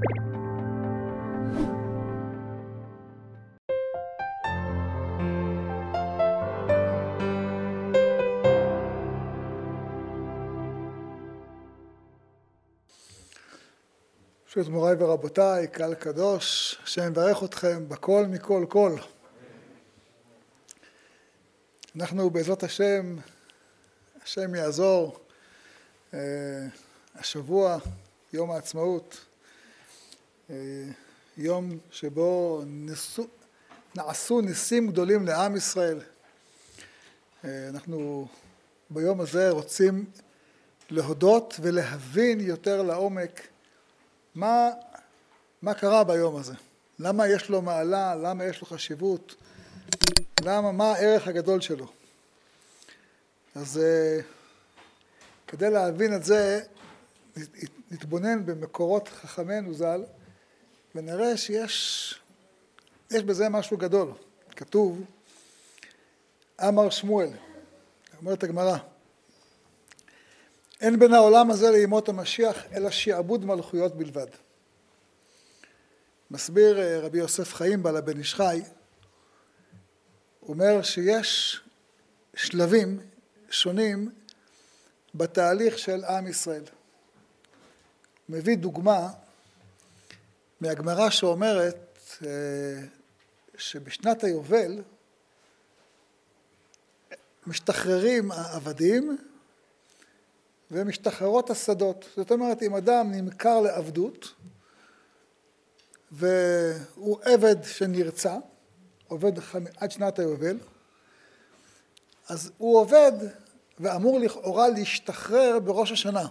ברשות מוריי ורבותיי, קהל קדוש, השם יברך אתכם בכל מכל כל. אנחנו בעזרת השם, השם יעזור, השבוע, יום העצמאות, יום שבו נעשו ניסים גדולים לעם ישראל. אנחנו ביום הזה רוצים להודות ולהבין יותר לעומק מה קרה ביום הזה? למה יש לו מעלה? למה יש לו חשיבות? מה הערך הגדול שלו? אז כדי להבין את זה, נתבונן במקורות חכמינו ז"ל, ונראה שיש בזה משהו גדול. כתוב, אמר שמואל, אומרת הגמרא, אין בין העולם הזה לימות המשיח, אלא שעבוד מלכויות בלבד. מסביר רבי יוסף חיים בעל הבן איש חי, אומר שיש שלבים שונים בתהליך של עם ישראל. מביא דוגמה מהגמרא שאומרת שבשנת היובל משתחררים העבדים, ומשתחררות השדות. זאת אומרת, אם אדם נמכר לעבדות, והוא עבד שנרצה, עובד עד שנת היובל, אז הוא עובד ואמור לכאורה להשתחרר בראש השנה.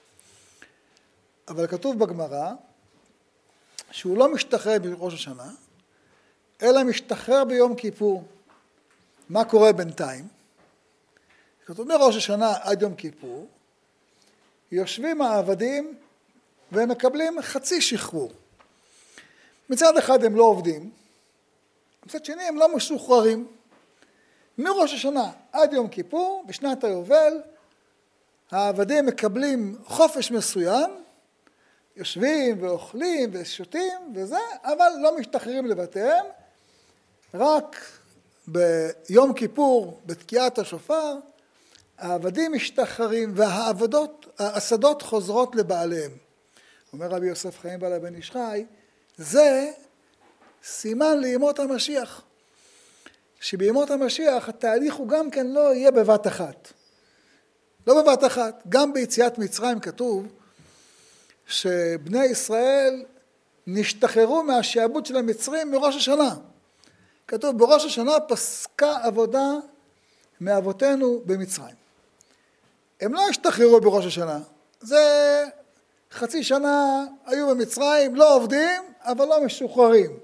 אבל כתוב בגמרא, שהוא לא משתחרר בראש השנה, אלא משתחרר ביום כיפור. מה קורה בינתיים? כתוב מראש השנה עד יום כיפור, יושבים העבדים והם מקבלים חצי שחרור. מצד אחד הם לא עובדים, מצד שני הם לא משוחררים. מראש השנה עד יום כיפור, בשנת היובל, העבדים מקבלים חופש מסוים, יושבים ואוכלים ושותים וזה, אבל לא משתחררים לבתיהם, רק ביום כיפור, בתקיעת השופר, העבדים משתחררים והשדות חוזרות לבעליהם. אומר רבי יוסף חיים בעל הבן איש חי, זה סימן לימות המשיח. שבימות המשיח התהליך הוא גם כן לא יהיה בבת אחת. לא בבת אחת. גם ביציאת מצרים כתוב שבני ישראל נשתחררו מהשעבוד של המצרים מראש השנה. כתוב בראש השנה פסקה עבודה מאבותינו במצרים. הם לא השתחררו בראש השנה, זה חצי שנה היו במצרים, לא עובדים, אבל לא משוחררים.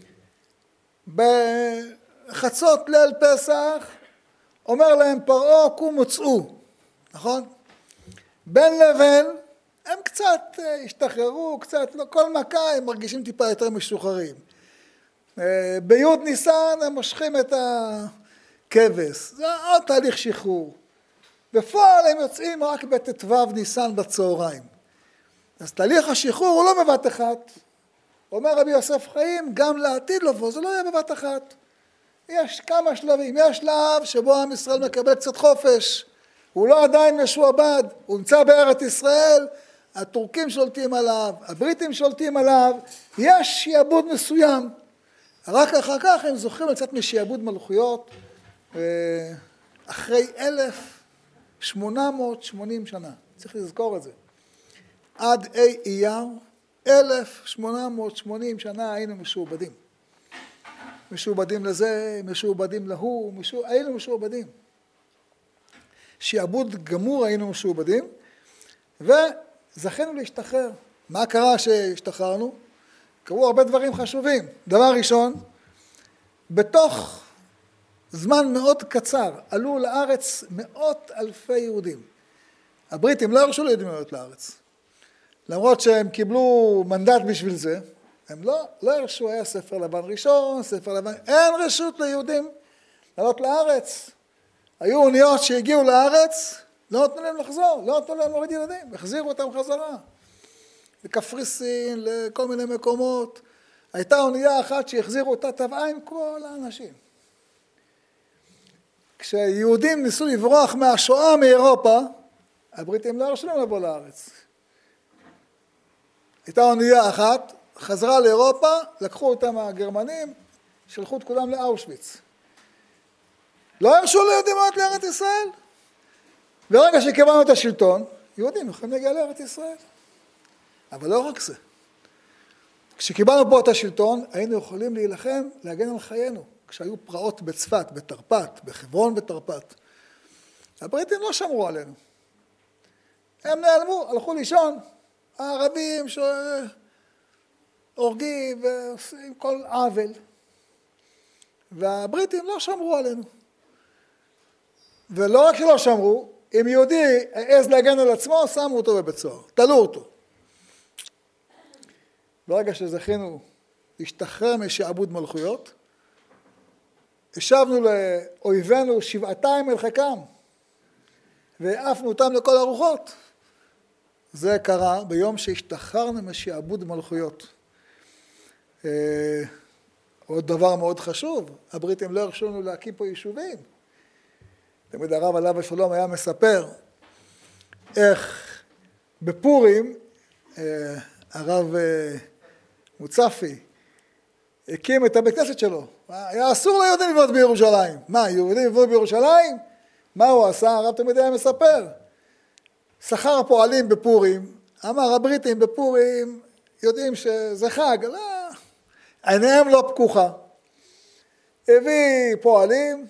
בחצות ליל פסח, אומר להם פרעה, קומו צאו, נכון? בין לבין, הם קצת השתחררו, קצת, כל מכה הם מרגישים טיפה יותר משוחררים. בי' ניסן הם מושכים את הכבש, זה עוד תהליך שחרור. בפועל הם יוצאים רק בט"ו ניסן בצהריים. אז תהליך השחרור הוא לא בבת אחת. אומר רבי יוסף חיים, גם לעתיד לבוא, זה לא יהיה בבת אחת. יש כמה שלבים. יש שלב שבו עם ישראל מקבל קצת חופש. הוא לא עדיין משועבד, הוא נמצא בארץ ישראל, הטורקים שולטים עליו, הבריטים שולטים עליו, יש שיעבוד מסוים. רק אחר כך הם זוכים לצאת משיעבוד מלכויות, אחרי 1880 שנה. צריך לזכור את זה. עד אייר, 1880 שנה היינו משועבדים. משועבדים לזה, משועבדים להוא, היינו משועבדים. שיעבוד גמור היינו משועבדים, וזכינו להשתחרר. מה קרה שהשתחררנו? קרו הרבה דברים חשובים. דבר ראשון, בתוך זמן מאוד קצר עלו לארץ מאות אלפי יהודים. הבריטים לא הרשו ליהודים לעלות לארץ. למרות שהם קיבלו מנדט בשביל זה, הם לא הרשו, היה ספר לבן ראשון, ספר לבן, אין רשות ליהודים לעלות לארץ. היו אוניות שהגיעו לארץ, לא נתנו להם לחזור, לא נתנו להם להוריד ילדים, החזירו אותם חזרה. לקפריסין, לכל מיני מקומות. הייתה אונייה אחת שהחזירו אותה, טבעה עם כל האנשים. כשיהודים ניסו לברוח מהשואה מאירופה, הבריטים לא הרשו להם לבוא לארץ. הייתה אונייה אחת, חזרה לאירופה, לקחו אותה מהגרמנים, שלחו את כולם לאושוויץ. לא הרשו ליהודים לעלות לארץ ישראל. ברגע שקיבלנו את השלטון, יהודים יכולים להגיע לארץ ישראל. אבל לא רק זה. כשקיבלנו פה את השלטון, היינו יכולים להילחם, להגן על חיינו. כשהיו פרעות בצפת, בתרפ"ט, בחברון בתרפ"ט. הבריטים לא שמרו עלינו. הם נעלמו, הלכו לישון. הערבים שהורגים ועושים כל עוול. והבריטים לא שמרו עלינו. ולא רק שלא שמרו, אם יהודי העז להגן על עצמו, שמו אותו בבית סוהר, תלו אותו. ברגע שזכינו להשתחרר משעבוד מלכויות, השבנו לאויבינו שבעתיים אל חיקם, והעפנו אותם לכל הרוחות. זה קרה ביום שהשתחררנו משעבוד מלכויות. עוד דבר מאוד חשוב, הבריטים לא הרשו לנו להקים פה יישובים. תמיד הרב עליו השלום היה מספר איך בפורים הרב מוצפי הקים את הבית כנסת שלו. היה אסור ליהודים לבנות בירושלים. מה, יהודים לבנות בירושלים? מה הוא עשה? הרב תמיד היה מספר. שכר הפועלים בפורים, אמר הבריטים בפורים, יודעים שזה חג, לא, עיניהם לא פקוחה. הביא פועלים,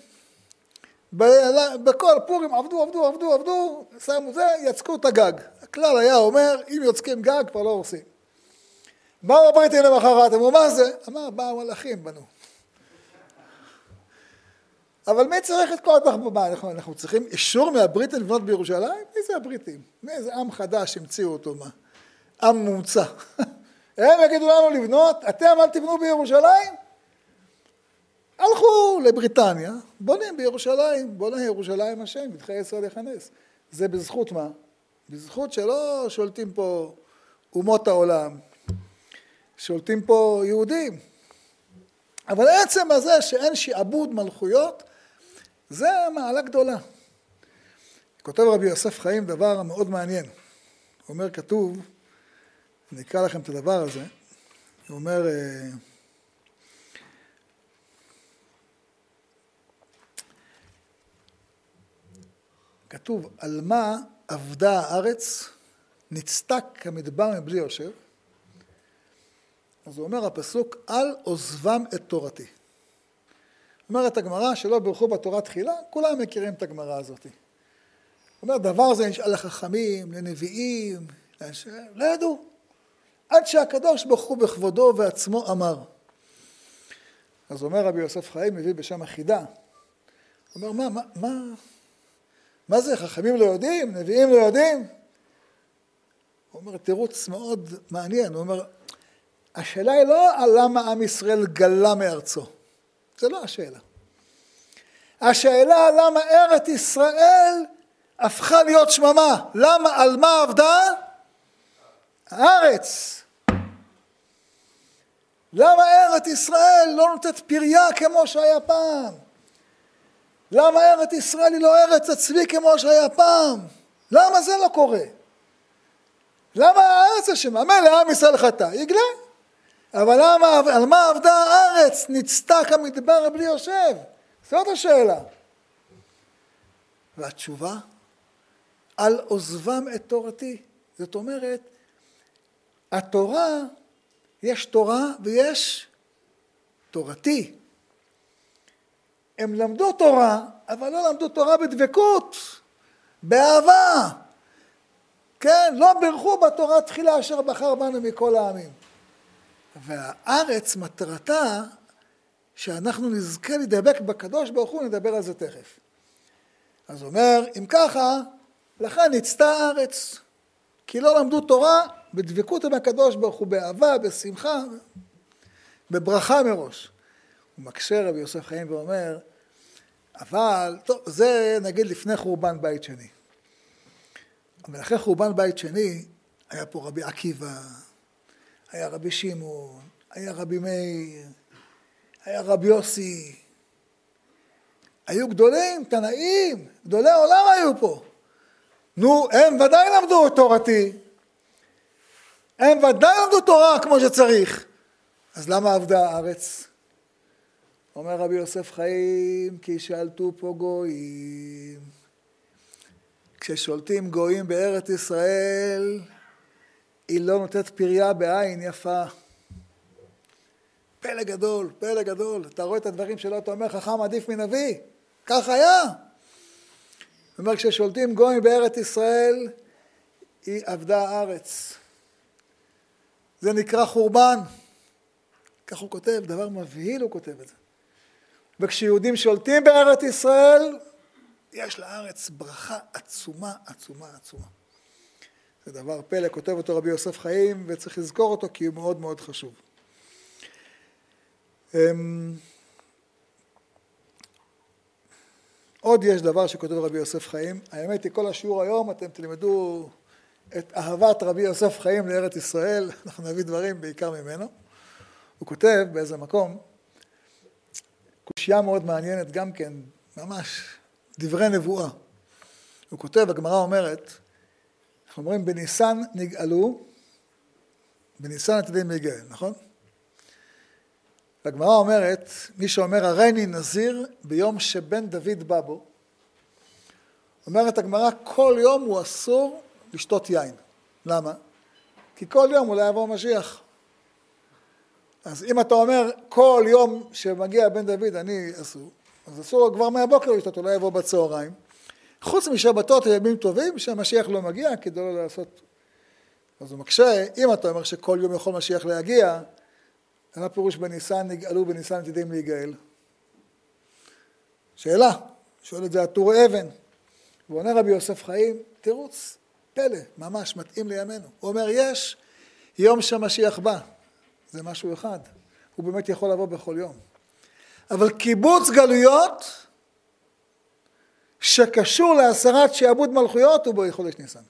בכל פורים עבדו, שמו זה, יצקו את הגג. הכלל היה אומר, אם יוצקים גג, כבר לא עושים. באו הבריטים למחרת, אמרו, מה זה? אמר, באו מלאכים בנו. אבל מי צריך את כל התחבורה? אנחנו צריכים אישור מהבריטים לבנות בירושלים? מי זה הבריטים? מי זה עם חדש המציאו אותו? מה? עם מומצא. הם יגידו לנו לבנות, אתם אל תבנו בירושלים? הלכו לבריטניה, בונים בירושלים, בונה ירושלים השם, בדחי ישראל יכנס. זה בזכות מה? בזכות שלא שולטים פה אומות העולם, שולטים פה יהודים. אבל עצם הזה שאין שעבוד מלכויות, זה מעלה גדולה. כותב רבי יוסף חיים דבר מאוד מעניין. הוא אומר, כתוב, אני אקרא לכם את הדבר הזה, הוא אומר, כתוב, על מה עבדה הארץ, נצטק כמדבר מבלי יושב. אז הוא אומר הפסוק, על עוזבם את תורתי. אומרת הגמרא שלא ברכו בתורה תחילה, כולם מכירים את הגמרא הזאת. אומר, דבר זה נשאל לחכמים, לנביאים, לא ידעו. עד שהקדוש ברוך הוא בכבודו ועצמו אמר. אז אומר רבי יוסף חיים, מביא בשם החידה. הוא אומר, מה זה? חכמים לא יודעים? נביאים לא יודעים? הוא אומר, תירוץ מאוד מעניין. הוא אומר, השאלה היא לא על למה עם ישראל גלה מארצו. זה לא השאלה. השאלה למה ארץ ישראל הפכה להיות שממה. למה, על מה עבדה? הארץ. למה ארץ ישראל לא נותנת פריה כמו שהיה פעם? למה ארץ ישראל היא לא ארץ הצבי כמו שהיה פעם? למה זה לא קורה? למה הארץ אשמה? מילא עם ישראל חטא, יגלה. אבל למה, על מה עבדה הארץ? נצטק המדבר בלי יושב. זאת השאלה. והתשובה, על עוזבם את תורתי. זאת אומרת, התורה, יש תורה ויש תורתי. הם למדו תורה, אבל לא למדו תורה בדבקות, באהבה. כן, לא ברכו בתורה תחילה אשר בחר בנו מכל העמים. והארץ מטרתה שאנחנו נזכה לדבק בקדוש ברוך הוא, נדבר על זה תכף. אז אומר, אם ככה, לכן נצתה הארץ, כי לא למדו תורה בדבקות עם הקדוש ברוך הוא, באהבה, בשמחה, בברכה מראש. הוא מקשר רבי יוסף חיים ואומר, אבל, טוב, זה נגיד לפני חורבן בית שני. אבל אחרי חורבן בית שני, היה פה רבי עקיבא, היה רבי שמעון, היה רבי מאיר, היה רבי יוסי. היו גדולים, תנאים, גדולי העולם היו פה. נו, הם ודאי למדו את תורתי. הם ודאי למדו תורה כמו שצריך. אז למה עבדה הארץ? אומר רבי יוסף חיים, כי שאלתו פה גויים. כששולטים גויים בארץ ישראל, היא לא נותנת פריה בעין יפה. פלא גדול, פלא גדול. אתה רואה את הדברים שלו, אתה אומר, חכם עדיף מנביא. כך היה. זאת אומרת, כששולטים גויים בארץ ישראל, היא עבדה הארץ. זה נקרא חורבן. כך הוא כותב, דבר מבהיל הוא כותב את זה. וכשיהודים שולטים בארץ ישראל, יש לארץ ברכה עצומה, עצומה, עצומה. זה דבר פלא, כותב אותו רבי יוסף חיים, וצריך לזכור אותו כי הוא מאוד מאוד חשוב. עוד יש דבר שכותב רבי יוסף חיים, האמת היא כל השיעור היום אתם תלמדו את אהבת רבי יוסף חיים לארץ ישראל, אנחנו נביא דברים בעיקר ממנו. הוא כותב באיזה מקום, קושיה מאוד מעניינת גם כן, ממש דברי נבואה. הוא כותב, הגמרא אומרת, אנחנו אומרים בניסן נגאלו, בניסן עתידים להיגאל, נכון? והגמרא אומרת, מי שאומר הריני נזיר ביום שבן דוד בא בו, אומרת הגמרא, כל יום הוא אסור לשתות יין. למה? כי כל יום אולי יבוא משיח. אז אם אתה אומר, כל יום שמגיע בן דוד אני אסור, אז אסור לו כבר מהבוקר לשתות, אולי יבוא בצהריים. חוץ משבתות ימים טובים, שהמשיח לא מגיע, כדי לא לעשות. אז הוא מקשה, אם אתה אומר שכל יום יכול משיח להגיע, מה פירוש בניסן נגאלו, בניסן עתידים להיגאל? שאלה, שואל את זה הטור אבן. הוא עונה רבי יוסף חיים, תירוץ, פלא, ממש מתאים לימינו. הוא אומר, יש יום שהמשיח בא, זה משהו אחד, הוא באמת יכול לבוא בכל יום. אבל קיבוץ גלויות, שקשור להסרת שעבוד מלכויות, הוא בחודש ניסן.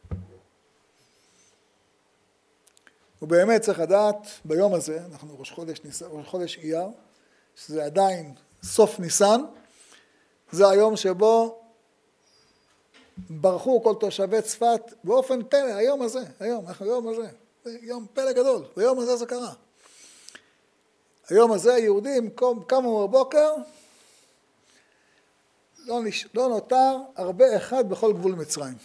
ובאמת צריך לדעת, ביום הזה, אנחנו ראש חודש אייר, שזה עדיין סוף ניסן, זה היום שבו ברחו כל תושבי צפת באופן פלא, היום הזה, היום הזה, זה יום פלא גדול, ביום הזה זה קרה. היום הזה היהודים קמו בבוקר, לא נותר הרבה אחד בכל גבול מצרים.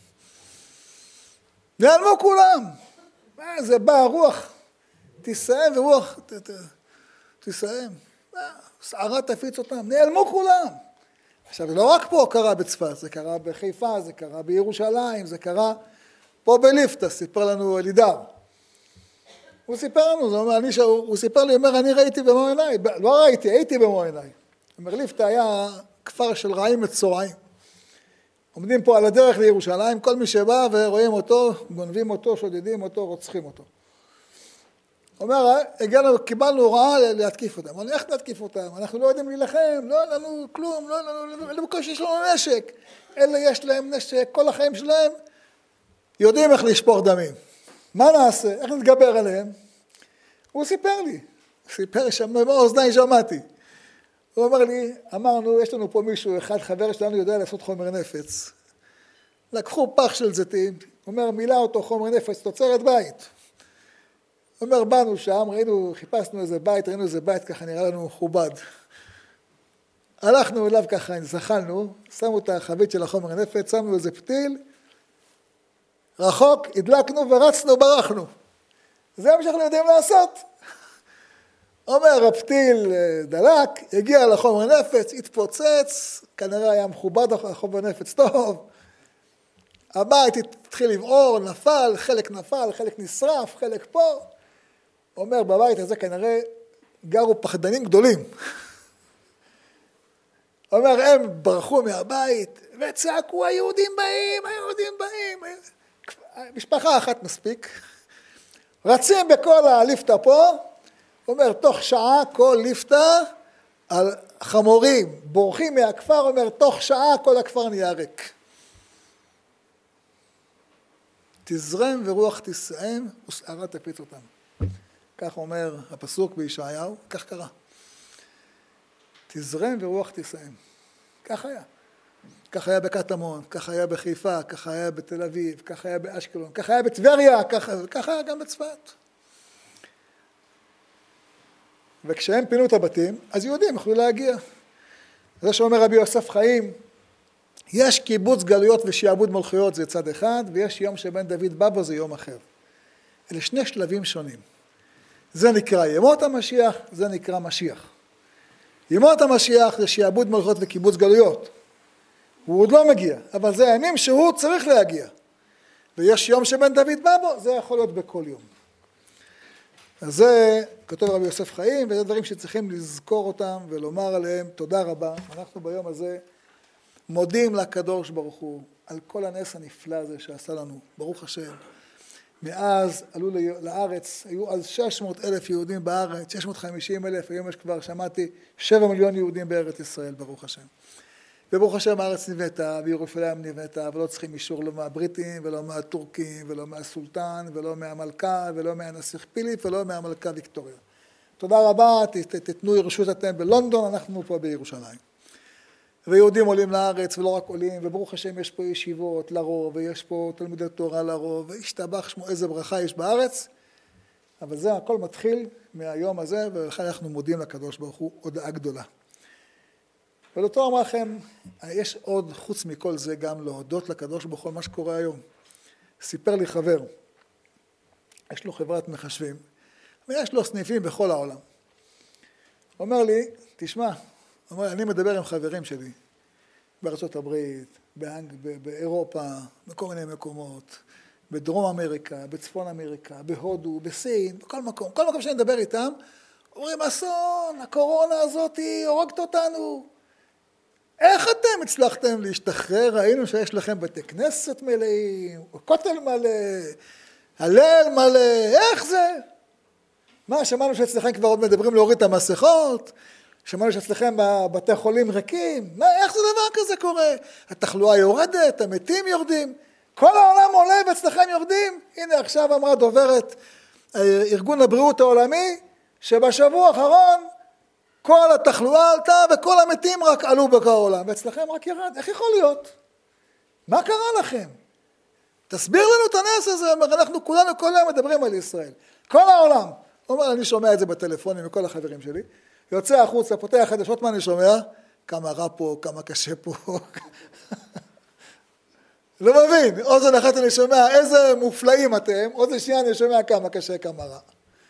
נעלמו כולם. זה בא הרוח, תסיים ורוח, תסיים. שערה תפיץ אותם, נעלמו כולם. עכשיו, לא רק פה קרה בצפת, זה קרה בחיפה, זה קרה בירושלים, זה קרה פה בליפתא, סיפר לנו אלידר. הוא סיפר לנו, הוא סיפר לי, אומר, אני ראיתי במו עיניי, לא ראיתי, הייתי במו עיניי. אומר, ליפתא היה כפר של רעים מצורעים. עומדים פה על הדרך לירושלים, כל מי שבא ורואים אותו, גונבים אותו, שודדים אותו, רוצחים אותו. אומר, קיבלנו הוראה להתקיף אותם. אבל איך להתקיף אותם? אנחנו לא יודעים להילחם, לא לנו כלום, לא לנו, בקושי יש לנו נשק. אלה יש להם נשק, כל החיים שלהם יודעים איך לשפוך דמים. מה נעשה? איך נתגבר עליהם? הוא סיפר לי, סיפר שם, באוזניי שמעתי. הוא אומר לי, אמרנו, יש לנו פה מישהו, אחד חבר שלנו יודע לעשות חומר נפץ. לקחו פח של זיתים, אומר, מילא אותו חומר נפץ, תוצרת בית. אומר, באנו שם, חיפשנו איזה בית, ראינו איזה בית, ככה נראה לנו מכובד. הלכנו אליו ככה, זחלנו, שמו את החבית של החומר נפץ, שמנו איזה פתיל, רחוק, הדלקנו ורצנו, ברחנו. זה מה שאנחנו יודעים לעשות. אומר, הפתיל דלק, הגיע לחומר נפץ, התפוצץ, כנראה היה מכובד החומר נפץ טוב. הבית התחיל לבעור, נפל, חלק נשרף, חלק פה. אומר, בבית הזה כנראה גרו פחדנים גדולים. אומר, הם ברחו מהבית וצעקו, היהודים באים. משפחה אחת מספיק. רצים בכל הליפתא פה. אומר, תוך שעה כל ליפתא על חמורים, בורחים מהכפר, אומר, תוך שעה כל הכפר נהיה ריק. תזרם ורוח תסעם, ושערה תפיץ אותם. כך אומר הפסוק בישעיהו, כך קרה. תזרם ורוח תסיים. כך היה. כך היה בקטמון, כך היה בחיפה, כך היה בתל אביב, כך היה באשקלון, כך היה בטבריה, כך היה גם בצפת. וכשהם פינו את הבתים, אז יהודים יכלו להגיע. זה שאומר רבי יוסף חיים, יש קיבוץ גלויות ושיעבוד מלכויות, זה צד אחד, ויש יום שבן דוד בא בו, זה יום אחר. אלה שני שלבים שונים. זה נקרא ימות המשיח, זה נקרא משיח. ימות המשיח זה שיעבוד מלכויות וקיבוץ גלויות. הוא עוד לא מגיע, אבל זה הימים שהוא צריך להגיע. ויש יום שבן דוד בא בו, זה יכול להיות בכל יום. אז זה כתוב רבי יוסף חיים, וזה דברים שצריכים לזכור אותם ולומר עליהם תודה רבה. אנחנו ביום הזה מודים לקדוש ברוך הוא על כל הנס הנפלא הזה שעשה לנו, ברוך השם. מאז עלו לארץ, היו אז 600,000 יהודים בארץ, 650,000, היום יש כבר, שמעתי, 7 מיליון יהודים בארץ ישראל, ברוך השם. וברוך השם הארץ נבנתה, וירושלים נבנתה, ולא צריכים אישור לא מהבריטים, ולא מהטורקים, ולא מהסולטן, ולא מהמלכה, ולא מהנסיך פיליפ, ולא מהמלכה ויקטוריה. תודה רבה, תתנו רשות אתם בלונדון, אנחנו פה בירושלים. ויהודים עולים לארץ, ולא רק עולים, וברוך השם יש פה ישיבות לרוב, ויש פה תלמידי תורה לרוב, וישתבח שמו איזה ברכה יש בארץ, אבל זה הכל מתחיל מהיום הזה, ולכן אנחנו מודים לקדוש ברוך הוא הודעה גדולה. ולתור אמר לכם, יש עוד חוץ מכל זה גם להודות לקדוש ברוך הוא מה שקורה היום. סיפר לי חבר, יש לו חברת מחשבים, ויש לו סניפים בכל העולם. הוא אומר לי, תשמע, אומר, אני מדבר עם חברים שלי, בארצות הברית, באירופה, בכל מיני מקומות, בדרום אמריקה, בצפון אמריקה, בהודו, בסין, בכל מקום. כל מקום שאני מדבר איתם, אומרים, אסון, הקורונה הזאת היא הורגת אותנו. איך אתם הצלחתם להשתחרר? ראינו שיש לכם בתי כנסת מלאים, כותל מלא, הלל מלא, איך זה? מה, שמענו שאצלכם כבר עוד מדברים להוריד את המסכות? שמענו שאצלכם בבתי חולים ריקים? מה, איך זה דבר כזה קורה? התחלואה יורדת, המתים יורדים, כל העולם עולה ואצלכם יורדים? הנה עכשיו אמרה דוברת ארגון הבריאות העולמי, שבשבוע האחרון כל התחלואה עלתה וכל המתים רק עלו בכל העולם, ואצלכם רק ירד. איך יכול להיות? מה קרה לכם? תסביר לנו את הנס הזה. אנחנו כולנו כל היום מדברים על ישראל. כל העולם. הוא אומר, אני שומע את זה בטלפונים מכל החברים שלי. יוצא החוצה, פותח חדשות, מה אני שומע? כמה רע פה, כמה קשה פה. לא מבין. אוזן אחת אני שומע, איזה מופלאים אתם. אוזן שנייה אני שומע כמה קשה, כמה רע.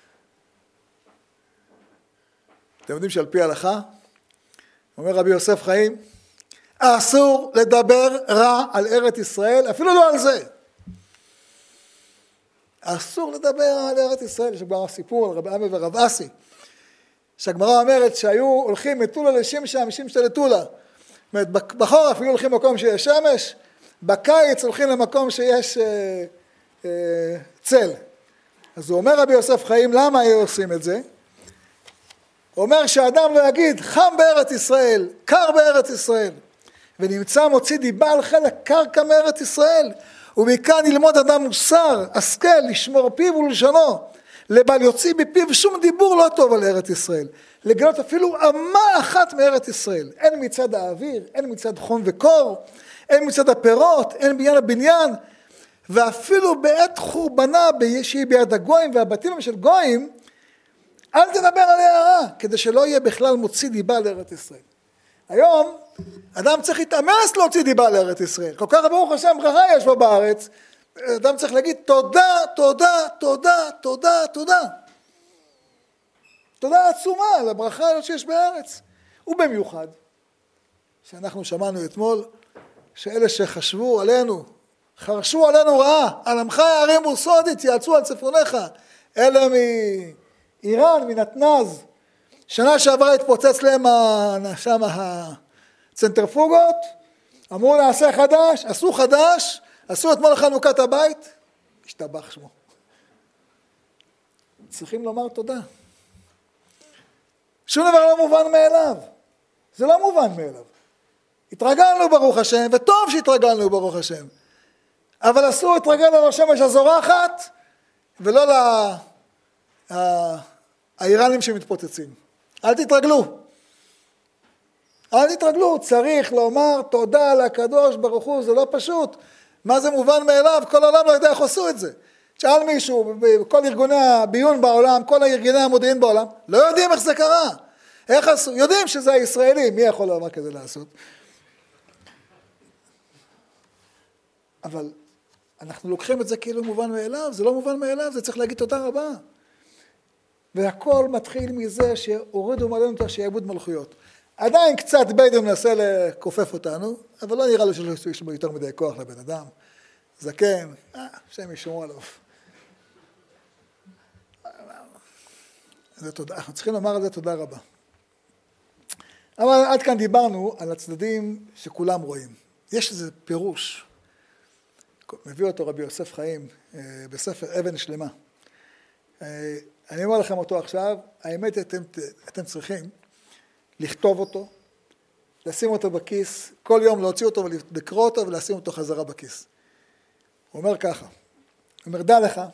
אתם יודעים שעל פי ההלכה, אומר רבי יוסף חיים, אסור לדבר רע על ארץ ישראל, אפילו לא על זה. אסור לדבר על ארץ ישראל. יש כבר סיפור על רבי עמי ורב אסי, שהגמרא אומרת שהיו הולכים מטולה לשמשה, משמשה לטולה. זאת אומרת, בחורף היו הולכים למקום שיש שמש, בקיץ הולכים למקום שיש צל. אז הוא אומר רבי יוסף חיים, למה היו עושים את זה? הוא אומר שהאדם לא יגיד, חם בארץ ישראל, קר בארץ ישראל, ונמצא מוציא דיבה על חלק קרקע מארץ ישראל, ומכאן ילמוד אדם מוסר, השכל, לשמור פיו ולשונו, לבל יוציא בפיו שום דיבור לא טוב על ארץ ישראל, לגלות אפילו אמה אחת מארץ ישראל, אין מצד האוויר, אין מצד חום וקור, אין מצד הפירות, אין בעניין הבניין, ואפילו בעת חורבנה שהיא ביד הגויים והבתים של גויים, אל תדבר עליה רע, כדי שלא יהיה בכלל מוציא דיבה לארץ ישראל. היום, אדם צריך להתאמץ להוציא דיבה לארץ ישראל. כל כך ברוך השם ברכה יש פה בארץ, אדם צריך להגיד תודה, תודה, תודה, תודה, תודה. תודה עצומה על הברכה שיש בארץ. ובמיוחד, שאנחנו שמענו אתמול, שאלה שחשבו עלינו, חרשו עלינו רעה, על עמך יערים וסוד יתייעצו על צפוניך, אלה איראן, מנתנז, שנה שעברה התפוצץ להם שם הצנטרפוגות, אמרו נעשה חדש, עשו חדש, עשו אתמול חנוכת הבית, השתבח שמו. צריכים לומר תודה. שום דבר לא מובן מאליו, זה לא מובן מאליו. התרגלנו ברוך השם, וטוב שהתרגלנו ברוך השם, אבל אסור להתרגל על השמש הזורחת, ולא האיראנים שמתפוצצים. אל תתרגלו. אל תתרגלו, צריך לומר תודה לקדוש ברוך הוא, זה לא פשוט. מה זה מובן מאליו? כל העולם לא יודע איך עשו את זה. שאל מישהו, כל ארגוני הביון בעולם, כל ארגוני המודיעין בעולם, לא יודעים איך זה קרה. איך עשו? יודעים שזה הישראלים, מי יכול לומר כזה לעשות? אבל אנחנו לוקחים את זה כאילו מובן מאליו, זה לא מובן מאליו, זה צריך להגיד תודה רבה. והכל מתחיל מזה שהורידו מעלינו את השעבוד מלכויות. עדיין קצת ביידן מנסה לקופף אותנו, אבל לא נראה לו שיש בו יותר מדי כוח לבן אדם. זקן, השם ישמור עליו. זה תודה, אנחנו צריכים לומר על זה תודה רבה. אבל עד כאן דיברנו על הצדדים שכולם רואים. יש איזה פירוש, מביא אותו רבי יוסף חיים בספר אבן שלמה. אני אומר לכם אותו עכשיו, האמת אתם צריכים לכתוב אותו, לשים אותו בכיס, כל יום להוציא אותו ולקרוא אותו ולשים אותו חזרה בכיס. הוא אומר ככה, הוא אומר, דע לך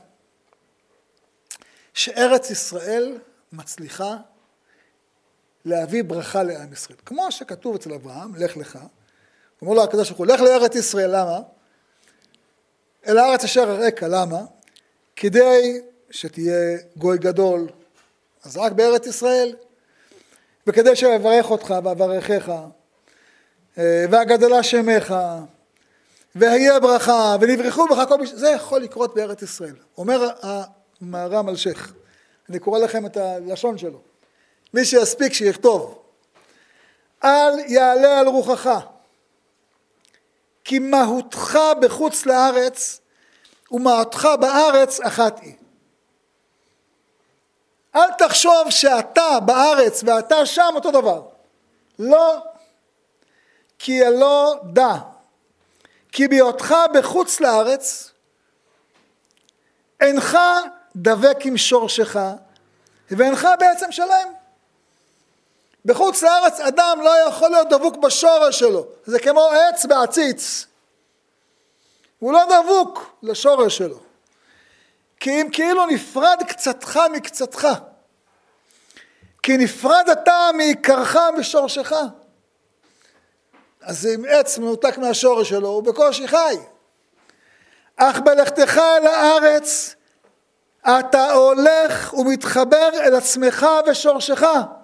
שארץ ישראל מצליחה להביא ברכה לעם ישראל. כמו שכתוב אצל אברהם, לך לך, הוא אומר לו הקדוש ברוך הוא, לך לארץ ישראל, למה? אל הארץ אשר אראך, למה? כדי שתהיה גוי גדול, אז רק בארץ ישראל, וכדי שאברך אותך ואברכך, ואגדלה שמך, והיה ברכה, ונברכו בך כל זה יכול לקרות בארץ ישראל. אומר המהר"ם אלשיך, אני קורא לכם את הלשון שלו, מי שיספיק שיכתוב, אל יעלה על רוחך, כי מהותך בחוץ לארץ, ומהותך בארץ אחת היא. אל תחשוב שאתה בארץ ואתה שם אותו דבר. לא, כי לא דע. כי בהיותך בחוץ לארץ, אינך דבק עם שורשך, ואינך בעצם שלם. בחוץ לארץ אדם לא יכול להיות דבוק בשורש שלו. זה כמו עץ בעציץ. הוא לא דבוק לשורש שלו. כי אם כאילו נפרד קצתך מקצתך. כי נפרד אתה מעיקרך משורשך. אז אם עץ מנותק מהשורש שלו, הוא בקושי חי. אך בלכתך אל הארץ, אתה הולך ומתחבר אל עצמך ושורשך.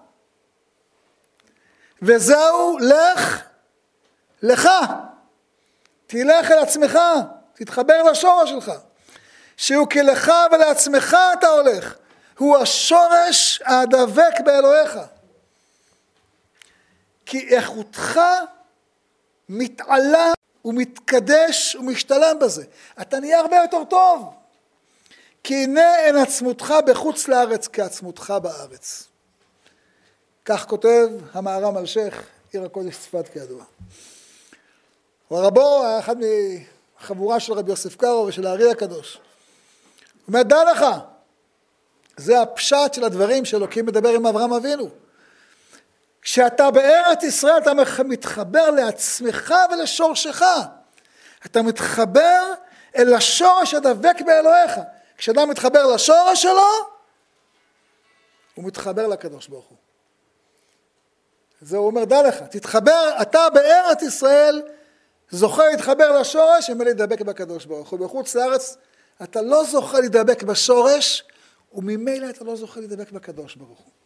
וזהו, לך. תלך אל עצמך, תתחבר לשורש שלך. שהוא כי לך ולעצמך אתה הולך. הוא השורש הדבק באלוהיך. כי איכותך מתעלה ומתקדש ומשתלם בזה. אתה נהיה הרבה יותר טוב. כי הנה אין עצמותך בחוץ לארץ כעצמותך בארץ. כך כותב המהר"ם אלשיך, עיר הקודש צפת כידוע. ורבו היה אחד מחבורה של רבי יוסף קארו ושל הארי הקדוש. הוא אומר, דע לך, זה הפשט של הדברים שאלוקים מדבר עם אברהם אבינו. כשאתה בארץ ישראל אתה מתחבר לעצמך ולשורשך. אתה מתחבר אל השורש הדבק באלוהיך. כשאדם מתחבר לשורש שלו, הוא מתחבר לקדוש ברוך הוא. זה הוא אומר, דע לך, תתחבר, אתה בארץ ישראל זוכה להתחבר לשורש, ומילא להידבק בקדוש ברוך הוא. בחוץ לארץ אתה לא זוכה להידבק בשורש, וממילא אתה לא זוכה להידבק בקדוש ברוך הוא.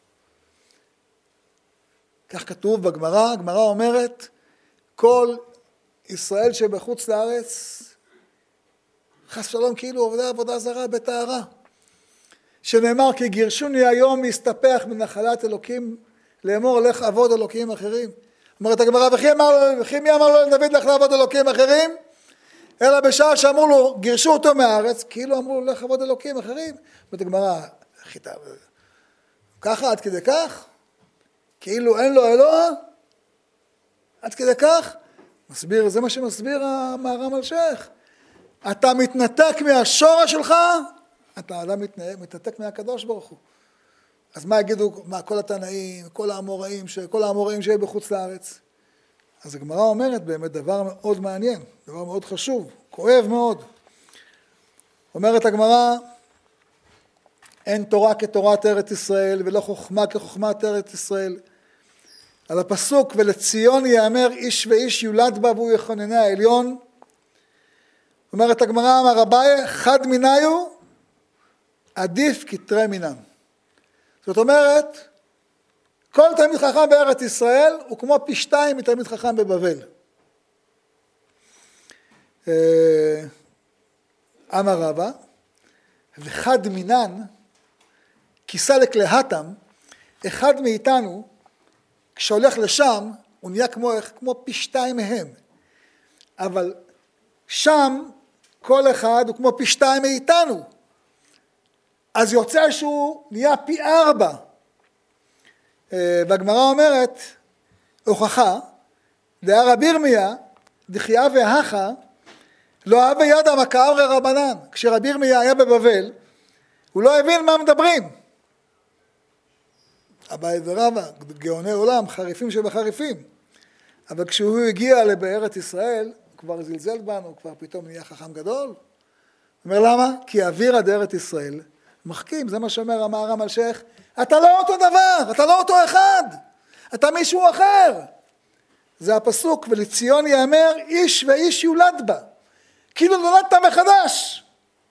כך כתוב בגמרא, הגמרא אומרת, כל ישראל שבחוץ לארץ, חס שלום כאילו עבודה זרה בטהרה. שנאמר, כי גירשוני היום להסתפח מנחלת אלוקים, לאמור לך עבוד אלוקים אחרים. אומרת הגמרא, וכי מי אמר לו לדוד לך לעבוד אלוקים אחרים? אלא בשעה שאמרו לו, גירשו אותו מהארץ, כאילו אמרו לו לך עבוד אלוקים אחרים. אומרת הגמרא, ככה עד כדי כך? כאילו אין לו אלוה? עד כדי כך? מסביר, זה מה שמסביר המהר"ם אלשיך. אתה מתנתק מהשורש שלך, אתה אדם מתנתק מהקדוש ברוך הוא. אז מה יגידו, כל התנאים, כל האמוראים שהיו בחוץ לארץ? אז הגמרא אומרת באמת דבר מאוד מעניין, דבר מאוד חשוב, כואב מאוד. אומרת הגמרא, אין תורה כתורת ארץ ישראל ולא חוכמה כחוכמת ארץ ישראל. על הפסוק ולציון יאמר איש ואיש יולד בה והוא יכונני העליון. אומרת הגמרא אמר אביי חד מיניו עדיף כתרי מינם. זאת אומרת כל תלמיד חכם בארץ ישראל הוא כמו פי 2 מתלמיד חכם בבבל. אמר רבא וחד מינן כיסה לכלהתם, אחד מאיתנו כשהולך לשם הוא נהיה כמו פי 2 מהם, אבל שם כל אחד הוא כמו פי 2 מאיתנו, אז יוצא שהוא נהיה פי 4. והגמרא אומרת הוכחה דרבי ירמיה דחיה והכה לא אהבה ידע כאמרי רבנן. כשרבי ירמיה היה בבבל הוא לא הבין מה מדברים. אביי ורבא גאוני עולם חריפים שבחריפים, אבל כשהוא הגיע לבארץ ישראל הוא כבר זלזל בנו, הוא כבר פתאום נהיה חכם גדול. הוא אומר למה? כי אווירא דארץ ישראל מחכים. זה מה שאומר המהר"ם אלשיך, אתה לא אותו דבר, אתה לא אותו אחד, אתה מישהו אחר. זה הפסוק ולציון יאמר איש ואיש יולד בה, כאילו נולדת מחדש,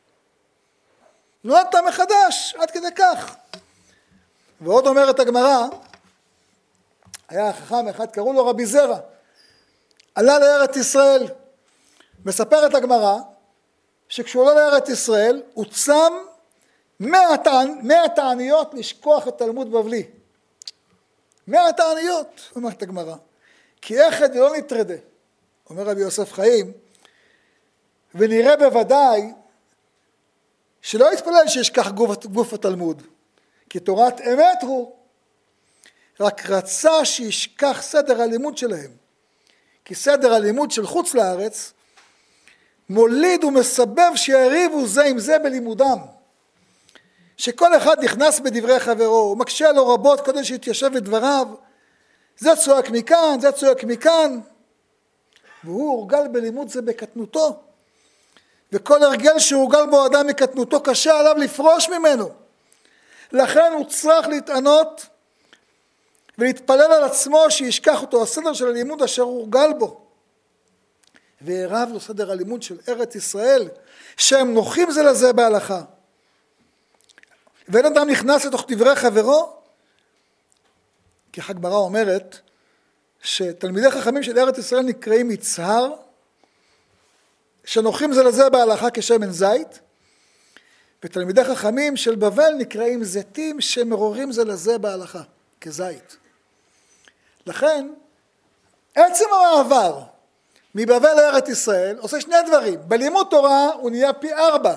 נולדת מחדש עד כדי כך. ועוד אומרת הגמרא, היה חכם אחד קראו לו רבי זרע, עלה לארץ ישראל. מספרת הגמרא שכשהוא עלה לארץ ישראל הוא צם 100 תעניות לשכוח את תלמוד בבלי. 100 תעניות, אומרת הגמרא, כי אחד לא נטרדה. אומר רבי יוסף חיים, ונראה בוודאי שלא יתפלל שישכח גוף התלמוד, כי תורת אמת הוא, רק רצה שישכח סדר הלימוד שלהם, כי סדר הלימוד של חוץ לארץ מוליד ומסבב שיריבו זה עם זה בלימודם, שכל אחד נכנס בדברי חברו, הוא מקשה לו רבות כדי שיתיישב בדבריו, זה צועק מכאן, זה צועק מכאן, והוא הורגל בלימוד זה בקטנותו, וכל הרגל שהורגל בו אדם מקטנותו קשה עליו לפרוש ממנו, לכן הוא צריך להתענות ולהתפלל על עצמו שישכח אותו הסדר של הלימוד אשר הורגל בו, והערב לו סדר הלימוד של ארץ ישראל שהם נוחים זה לזה בהלכה. ואין אדם נכנס לתוך דברי חברו, כי הגמרא אומרת שתלמידי חכמים של ארץ ישראל נקראים יצהר, שנוחים זה לזה בהלכה כשמן זית, ותלמידי חכמים של בבל נקראים זיתים שמרורים זה לזה בהלכה כזית. לכן עצם המעבר מבבל לארץ ישראל עושה שני דברים, בלימוד תורה הוא נהיה פי 4,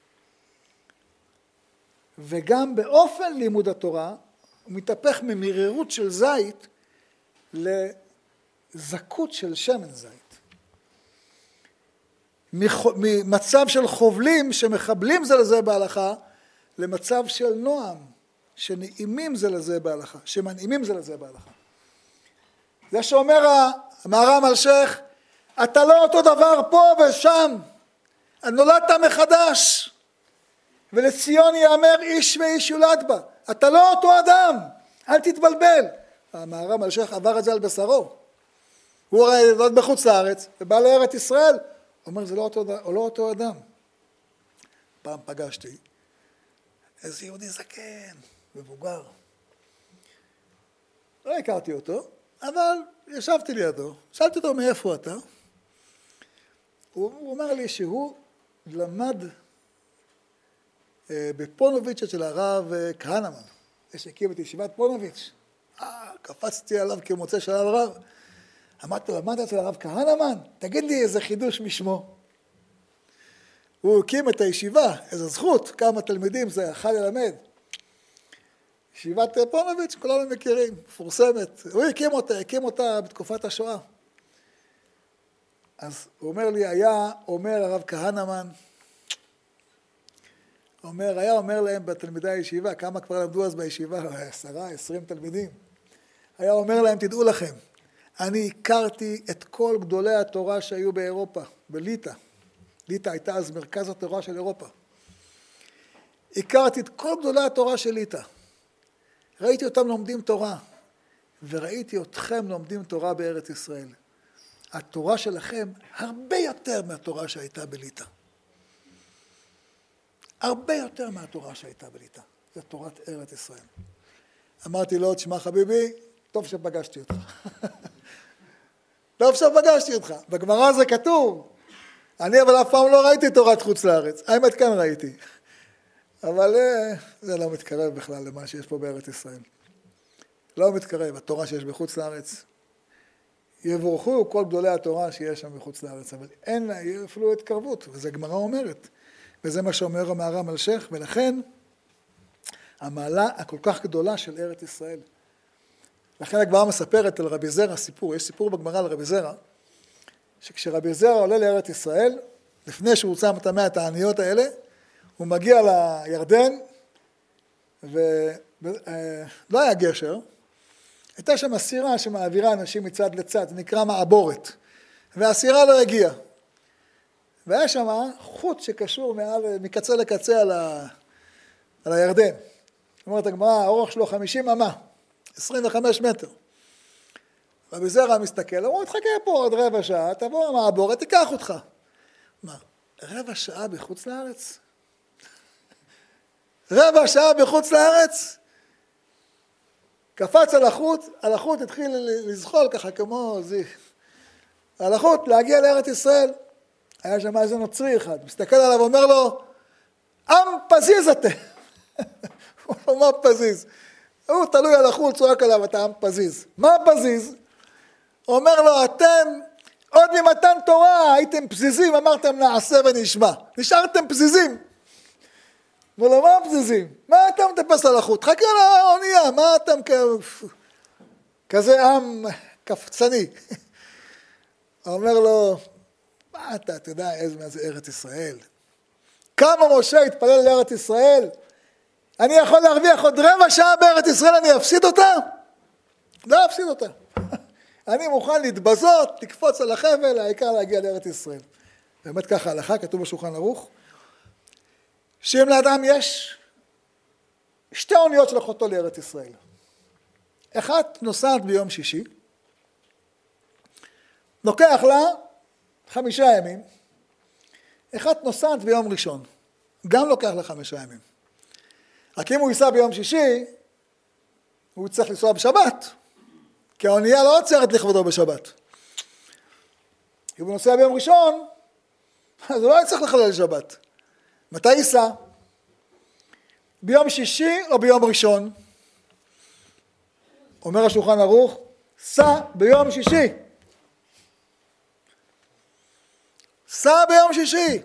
וגם באופן לימוד התורה הוא מתהפך ממרירות של זית לזכות של שמן זית. ממצב של חובלים שמחבלים זה לזה בהלכה, למצב של נועם, שנעימים זה לזה בהלכה, שמנעימים זה לזה בהלכה. זה שאומר המהר"ם אלשיך, אתה לא אותו דבר פה ושם, נולדת מחדש, ולציון יאמר איש ואיש יולד בה, אתה לא אותו אדם, אל תתבלבל. המהר"ם אלשיך עבר את זה על בשרו, הוא הרי נולד בחוץ לארץ, ובא לארץ ישראל, אומר זה לא אותו אדם. פעם פגשתי איזה יהודי זקן, מבוגר. לא הכרתי אותו, אבל ישבתי לידו, שאלתי אותו מאיפה אתה. הוא אומר לי שהוא למד בפונוביץ' של הרב כהנמן, שהקים את ישיבת פונוביץ'. קפצתי עליו כמוצא של הרב. אמרתי לו, למדת אצל הרב כהנמן? תגיד לי איזה חידוש משמו. הוא הקים את הישיבה, איזו זכות, כמה תלמידים זה יכול ללמד. ישיבת פונוביץ', כולנו מכירים, מפורסמת. הוא הקים אותה בתקופת השואה. אז הוא אומר לי, היה אומר הרב כהנמן, היה אומר להם בתלמידי הישיבה, כמה כבר למדו אז בישיבה, 10, 20 תלמידים. היה אומר להם, תדעו לכם, אני הכרתי את כל גדולי התורה שהיו באירופה, בליטא. ליטא הייתה אז מרכז התורה של אירופה. הכרתי את כל גדולי התורה של ליטא. ראיתי אותם לומדים תורה, וראיתי אתכם לומדים תורה בארץ ישראל. התורה שלכם הרבה יותר מהתורה שהייתה בליטא. הרבה יותר מהתורה שהייתה בליטא. זה תורת ארץ ישראל. אמרתי לו, תשמע חביבי, טוב שפגשתי אותך. טוב שפגשתי אותך. בגמרא זה כתוב. אני אבל אף פעם לא ראיתי תורת חוץ לארץ. האמת כאן ראיתי. אבל זה לא מתקרב בכלל למה שיש פה בארץ ישראל. לא מתקרב, התורה שיש בחוץ לארץ. יבורכו כל גדולי התורה שיש שם בחוץ לארץ, אבל אין לה אפילו התקרבות, וזה גמרא אומרת. וזה מה שאומר המהר"ם אלשיך, ולכן המעלה הכל כך גדולה של ארץ ישראל. לכן הגמרא מספרת על רבי זרע סיפור, יש סיפור בגמרא על רבי זרע, שכשרבי זרע עולה לארץ ישראל, לפני שהוא הוצא מטמא את העניות האלה, הוא מגיע לירדן, ולא היה גשר, הייתה שם הסירה שמעבירה אנשים מצד לצד, זה נקרא מעבורת, והסירה לא הגיעה. והיה שם חוט שקשור מקצה לקצה על הירדן. זאת אומרת, הגמרא, האורך שלו 50 אמה, 25 מטר. רבי זרע מסתכל, הוא תחכה פה עוד רבע שעה, תבוא המעבורת, תיקח אותך. מה, רבע שעה בחוץ לארץ? רבע שעה בחוץ לארץ? קפץ על החוט התחיל לזחול ככה כמו זיך. על החוט להגיע לארץ ישראל. היה שם איזה נוצרי אחד, מסתכל עליו ואומר לו, עם פזיז אתם. הוא אומר, מה פזיז? הוא תלוי על החוט, צועק עליו, אתה עם פזיז. מה פזיז? הוא אומר לו, אתם עוד ממתן תורה הייתם פזיזים, אמרתם נעשה ונשמע. נשארתם פזיזים. אמר לו, מה פזיזים? מה אתה מטפס על החוט? חכה לאונייה, מה אתם כזה עם קפצני? הוא אומר לו, מה אתה יודע מה זה ארץ ישראל? כמה משה התפלל לארץ ישראל? אני יכול להרוויח עוד רבע שעה בארץ ישראל, אני אפסיד אותה? לא אפסיד אותה. אני מוכן להתבזות, תקפוץ על החבל, העיקר להגיע לארץ ישראל. באמת ככה הלכה, כתוב בשולחן ערוך, שאם לאדם יש שתי אוניות שלקחו אותו לארץ ישראל. אחת נוסעת ביום שישי, לוקח לה 5 ימים, אחת נוסעת ביום ראשון, גם לוקח לה 5 ימים. רק אם הוא ייסע ביום שישי, הוא צריך לנסוע בשבת, כי האונייה לא עוצרת לכבודו בשבת. אם הוא נוסע ביום ראשון, אז הוא לא יצטרך לחלל שבת. מתי ייסע? ביום שישי או ביום ראשון? אומר השולחן ערוך, סע ביום שישי. סע ביום שישי.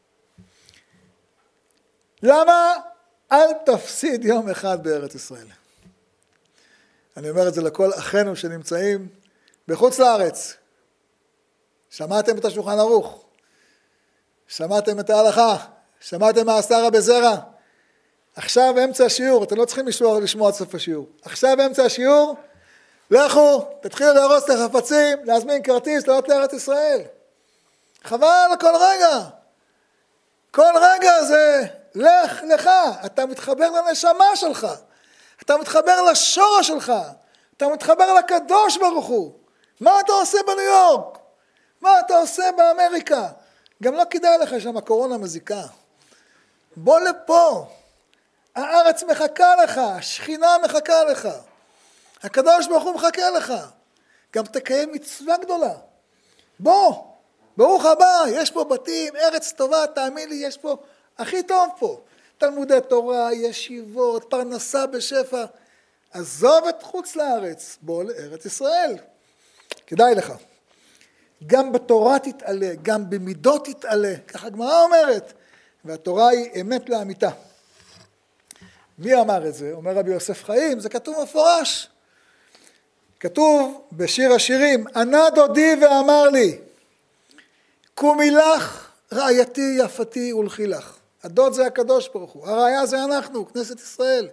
למה? אל תפסיד יום אחד בארץ ישראל. אני אומר את זה לכל אחינו שנמצאים בחוץ לארץ. שמעתם את השולחן ערוך? שמעתם את ההלכה? שמעתם מה עשה רבי זרע? עכשיו אמצע השיעור, אתם לא צריכים לשמוע עד סוף השיעור. עכשיו אמצע השיעור, לכו, תתחילו להרוס את החפצים, להזמין כרטיס, לעלות לארץ ישראל. חבל כל רגע. כל רגע זה לך, אתה מתחבר לנשמה שלך. אתה מתחבר לשורש שלך. אתה מתחבר לקדוש ברוך הוא. מה אתה עושה בניו יורק? מה אתה עושה באמריקה? גם לא כדאי לך שם הקורונה מזיקה. בוא לפה. הארץ מחכה לך, השכינה מחכה לך. הקדוש ברוך הוא מחכה לך. גם תקיים מצווה גדולה. בוא, ברוך הבא, יש פה בתים, ארץ טובה, תאמין לי, יש פה הכי טוב פה. תלמודי תורה, ישיבות, פרנסה בשפע. עזוב את חוץ לארץ, בוא לארץ ישראל. כדאי לך. גם בתורה תתעלה, גם במידות תתעלה. ככה הגמרא אומרת. והתורה היא אמת לאמיתה. מי אמר את זה? אומר רבי יוסף חיים, זה כתוב מפורש. כתוב בשיר השירים, ענה דודי ואמר לי, קומי לך רעייתי יפתי ולכי לך. הדוד זה הקדוש ברוך הוא, הראיה זה אנחנו, כנסת ישראל.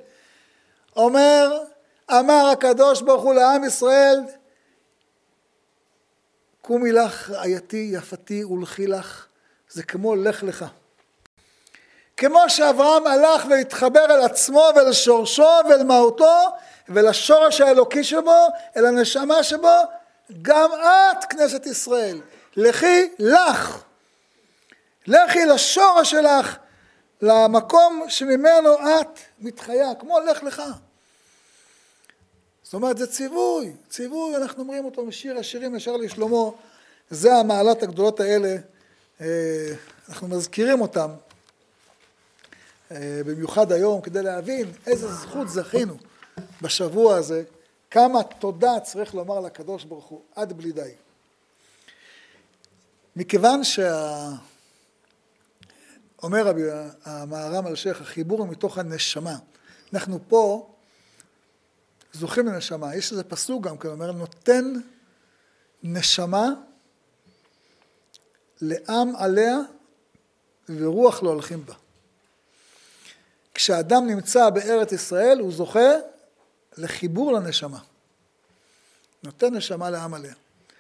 אמר הקדוש ברוך הוא לעם ישראל, קומי לך רעייתי יפתי ולכי לך, זה כמו לך לך. כמו שאברהם הלך והתחבר אל עצמו ואל שורשו ואל מהותו ולשורש האלוקי שבו, אל הנשמה שבו, גם את, כנסת ישראל, לכי לך. לכי לשורש שלך, למקום שממנו את מתחיה, כמו לך לך. זאת אומרת, זה ציווי, ציווי, אנחנו אומרים אותו משיר השירים ישר לשלמה, זה המעלות הגדולות האלה, אנחנו מזכירים אותם, במיוחד היום, כדי להבין איזה זכות זכינו בשבוע הזה, כמה תודה צריך לומר לקדוש ברוך הוא, עד בלי די. מכיוון אומר רבי המהר"ם אלשיך, החיבור הוא מתוך הנשמה. אנחנו פה זוכים לנשמה. יש איזה פסוק גם, כלומר, נותן נשמה לעם עליה ורוח לא הולכים בה. כשאדם נמצא בארץ ישראל, הוא זוכה לחיבור לנשמה. נותן נשמה לעם עליה.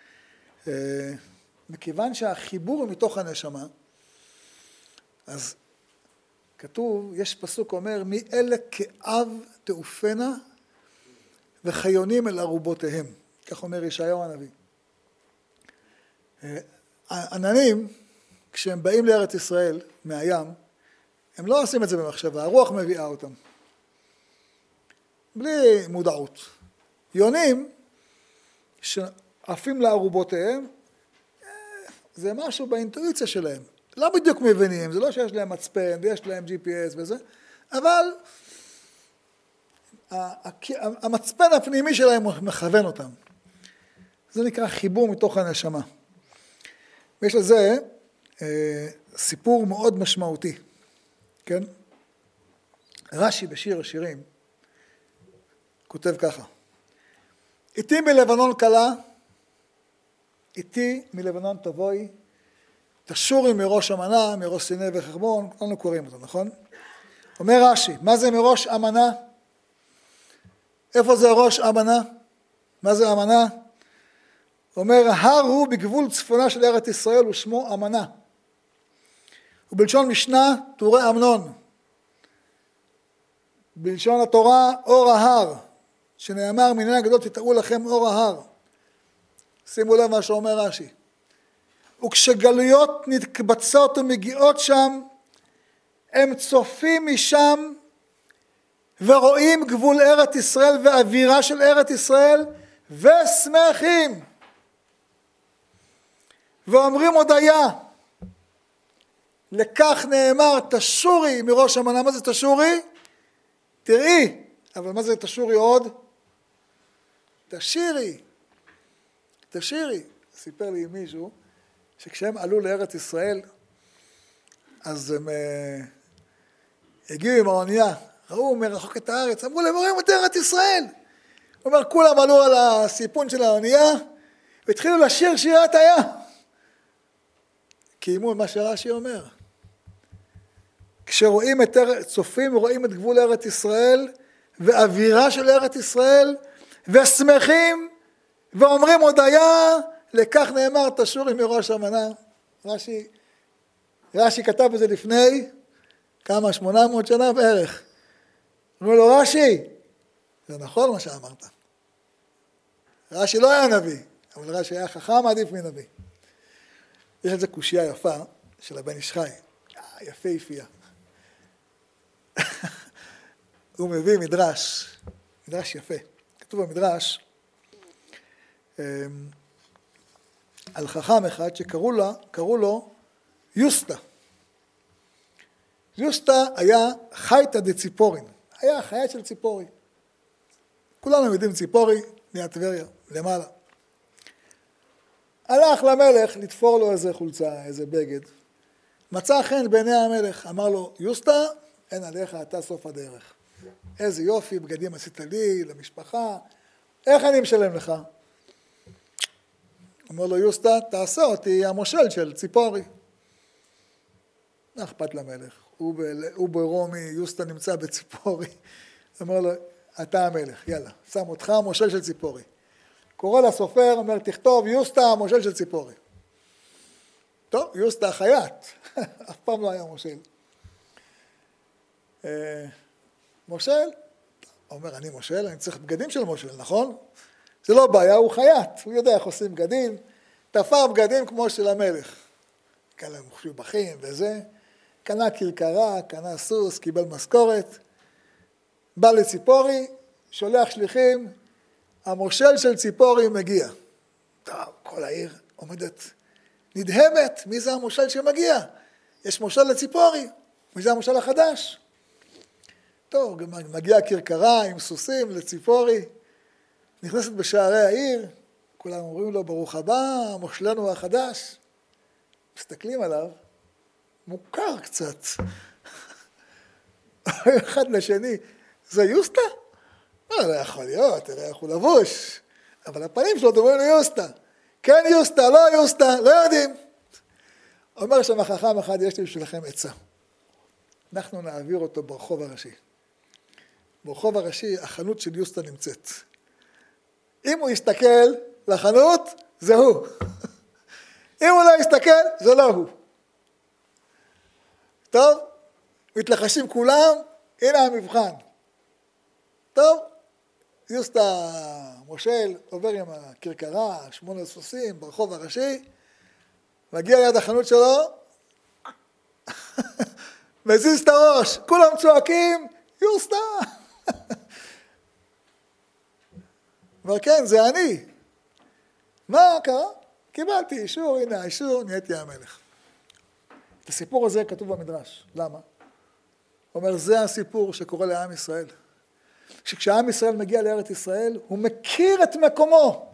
מכיוון שהחיבור הוא מתוך הנשמה, אז כתוב, יש פסוק אומר, מי אלה כאב תעופנה וחיונים אל ארובותיהם. כך אומר ישעיהו הנביא. עננים, כשהם באים לארץ ישראל מהים, הם לא עושים את זה במחשבה, הרוח מביאה אותם. בלי מודעות. יונים שעפים לארובותיהם, זה משהו באינטואיציה שלהם. לא בדיוק מבינים, זה לא שיש להם מצפן ויש להם GPS וזה, אבל המצפן הפנימי שלהם מכוון אותם. זה נקרא חיבור מתוך הנשמה. ויש לזה סיפור מאוד משמעותי, כן? רש"י בשיר השירים כותב ככה, איתי מלבנון קלה, איתי מלבנון תבואי, תשורי מראש אמנה, מראש סיני וחרמון, כולנו קוראים אותו, נכון? אומר רש"י, מה זה מראש אמנה? איפה זה ראש אמנה? מה זה אמנה? אומר, הר הוא בגבול צפונה של ארץ ישראל ושמו אמנה. ובלשון משנה, תורי אמנון. בלשון התורה, אור ההר, שנאמר, מנהל הגדול תתארו לכם אור ההר. שימו לב מה שאומר רש"י. וכשגלויות נתקבצות ומגיעות שם, הם צופים משם ורואים גבול ארץ ישראל ואווירה של ארץ ישראל ושמחים. ואומרים הודיה, לכך נאמר תשורי מראש אמנה. מה זה תשורי? תראי. אבל מה זה תשורי עוד? תשירי. תשירי. סיפר לי מישהו שכשהם עלו לארץ ישראל, אז הם הגיעו עם האונייה, ראו מרחוק את הארץ, אמרו להם, רואים את ארץ ישראל. הוא אומר, כולם עלו על הסיפון של האונייה, והתחילו לשיר שירת הים. קיימו מה שרש"י אומר. כשרואים את צופים ורואים את גבול ארץ ישראל, ואווירה של ארץ ישראל, ושמחים, ואומרים הודיה, לכך נאמר תשורי מראש אמנה. רש"י כתב את זה לפני כמה? 800 שנה בערך. אמרו לו, רש"י, זה נכון מה שאמרת. רש"י לא היה נביא, אבל רש"י היה חכם עדיף מנביא. יש איזו קושיה יפה של הבן איש חי, יפה יפייה. הוא מביא מדרש יפה. כתוב במדרש, על חכם אחד שקראו לו יוסטה. יוסטה היה חייטה דציפורין, היה חייט של ציפורי. כולנו יודעים ציפורי, מהטבריה, למעלה. הלך למלך לתפור לו איזה חולצה, איזה בגד. מצא חן בעיני המלך, אמר לו, יוסטה, אין עליך, אתה סוף הדרך. איזה יופי, בגדים עשית לי, למשפחה, איך אני משלם לך? אומר לו, יוסטה, תעשה אותי המושל של ציפורי. מה אכפת למלך? הוא ברומי, יוסטה נמצא בציפורי. אומר לו, אתה המלך, יאללה, שם אותך המושל של ציפורי. קורא לסופר, אומר, תכתוב, יוסטה המושל של ציפורי. טוב, יוסטה החייט, אף פעם לא היה מושל. מושל, אומר, אני מושל, אני צריך בגדים של מושל, נכון? זה לא בעיה, הוא חייט, הוא יודע איך עושים בגדים, תפר בגדים כמו של המלך. כאלה משובחים וזה, קנה כרכרה, קנה סוס, קיבל משכורת, בא לציפורי, שולח שליחים, המושל של ציפורי מגיע. טוב, כל העיר עומדת נדהמת, מי זה המושל שמגיע? יש מושל לציפורי, מי זה המושל החדש? טוב, מגיע כרכרה עם סוסים לציפורי, נכנסת בשערי העיר, כולם אומרים לו ברוך הבא, מושלנו החדש. מסתכלים עליו, מוכר קצת. אחד לשני, זה יוסטה? לא יכול להיות, תראה איך הוא לבוש. אבל הפנים שלו דומים ליוסטה. כן יוסטה, לא יוסטה, לא יודעים. אומר שם החכם אחד, יש לי בשבילכם עצה. אנחנו נעביר אותו ברחוב הראשי. ברחוב הראשי, החנות של יוסטה נמצאת. אם הוא יסתכל לחנות, זה הוא. אם הוא לא יסתכל, זה לא הוא. טוב? מתלחשים כולם, הנה המבחן. טוב? יוסטה מושל עובר עם הכרכרה, 8 סוסים, ברחוב הראשי, מגיע ליד החנות שלו, מזיז את הראש, כולם צועקים, יוסטה. אומר, כן, זה אני. מה קרה? קיבלתי אישור, הנה האישור, נהייתי המלך. את הסיפור הזה כתוב במדרש. למה? הוא אומר, זה הסיפור שקורה לעם ישראל. שכשעם ישראל מגיע לארץ ישראל, הוא מכיר את מקומו.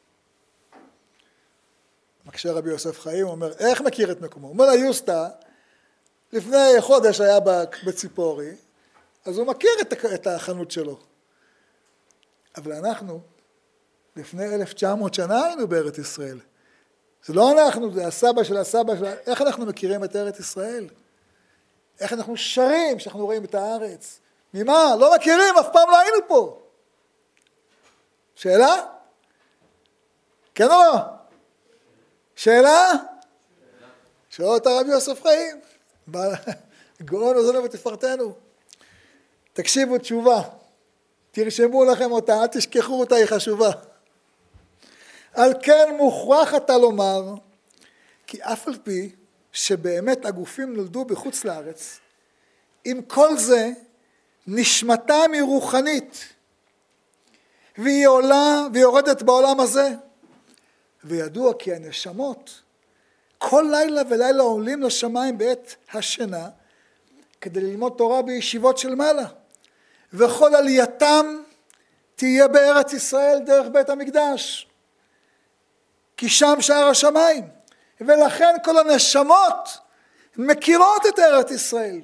מקשה רבי יוסף חיים, הוא אומר, איך מכיר את מקומו? הוא אומר ליוסטה, לפני חודש היה בציפורי, אז הוא מכיר את החנות שלו. אבל אנחנו, לפני 1900 שנה היינו בארץ ישראל. זה לא אנחנו, זה הסבא של הסבא של... איך אנחנו מכירים את ארץ ישראל? איך אנחנו שרים שאנחנו רואים את הארץ? ממה? לא מכירים, אף פעם לא היינו פה. שאלה? כן או לא? שאלה? שואל אותה רבי יוסף חיים. גאון עוזנו ותפארתנו. תקשיבו תשובה. תרשמו לכם אותה, אל תשכחו אותה, היא חשובה. על כן מוכרח אתה לומר, כי אף על פי שבאמת הגופים נולדו בחוץ לארץ, עם כל זה נשמתם היא רוחנית, והיא עולה ויורדת בעולם הזה. וידוע כי הנשמות כל לילה ולילה עולים לשמיים בעת השינה, כדי ללמוד תורה בישיבות של מעלה. וכל עלייתם תהיה בארץ ישראל דרך בית המקדש, כי שם שער השמיים, ולכן כל הנשמות מכירות את ארץ ישראל.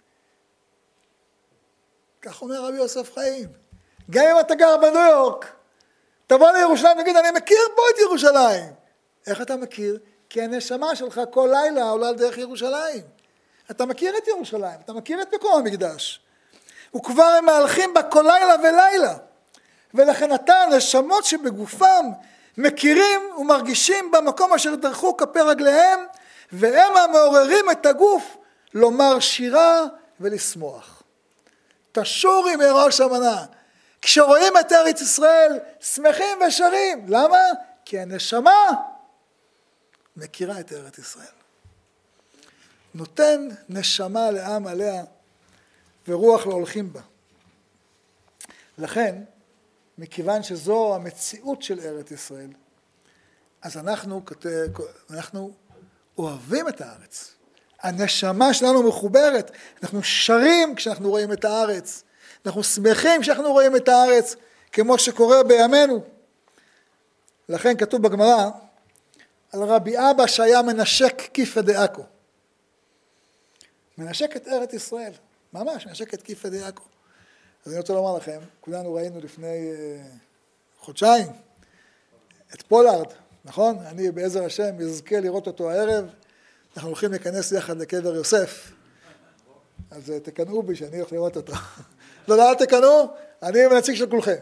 כך אומר רבי יוסף חיים. גם אם אתה גר בניו יורק, תבוא לירושלים ותגיד, אני מכיר פה את ירושלים. איך אתה מכיר? כי הנשמה שלך כל לילה עולה דרך ירושלים. אתה מכיר את ירושלים, אתה מכיר את מקום המקדש. וכבר הם מהלכים בה כל לילה ולילה. ולכן אתה, הנשמות שבגופם, מכירים ומרגישים במקום אשר דרכו כפי רגליהם, והם המעוררים את הגוף לומר שירה ולשמוח. תשורי מראש המנה. כשרואים את ארץ ישראל, שמחים ושרים. למה? כי הנשמה מכירה את ארץ ישראל. נותן נשמה לעם עליה, ורוח לא הולכים בה. לכן, מכיוון שזו המציאות של ארץ ישראל, אז אנחנו אוהבים את הארץ. הנשמה שלנו מחוברת, אנחנו שרים כשאנחנו רואים את הארץ, אנחנו שמחים כשאנחנו רואים את הארץ, כמו שקורה בימינו. לכן כתוב בגמרא, על רבי אבא שהיה מנשק כיפא דעכו. מנשק את ארץ ישראל, ממש מנשק את כיפא דעכו. אז אני רוצה לומר לכם, כולנו ראינו לפני חודשיים את פולארד, נכון? אני בעזר השם יזכה לראות אותו הערב, אנחנו הולכים להיכנס יחד לקבר יוסף. אז תקנאו בי שאני הולך לראות אותו. לא, אל תקנאו, אני מנציג של כולכם.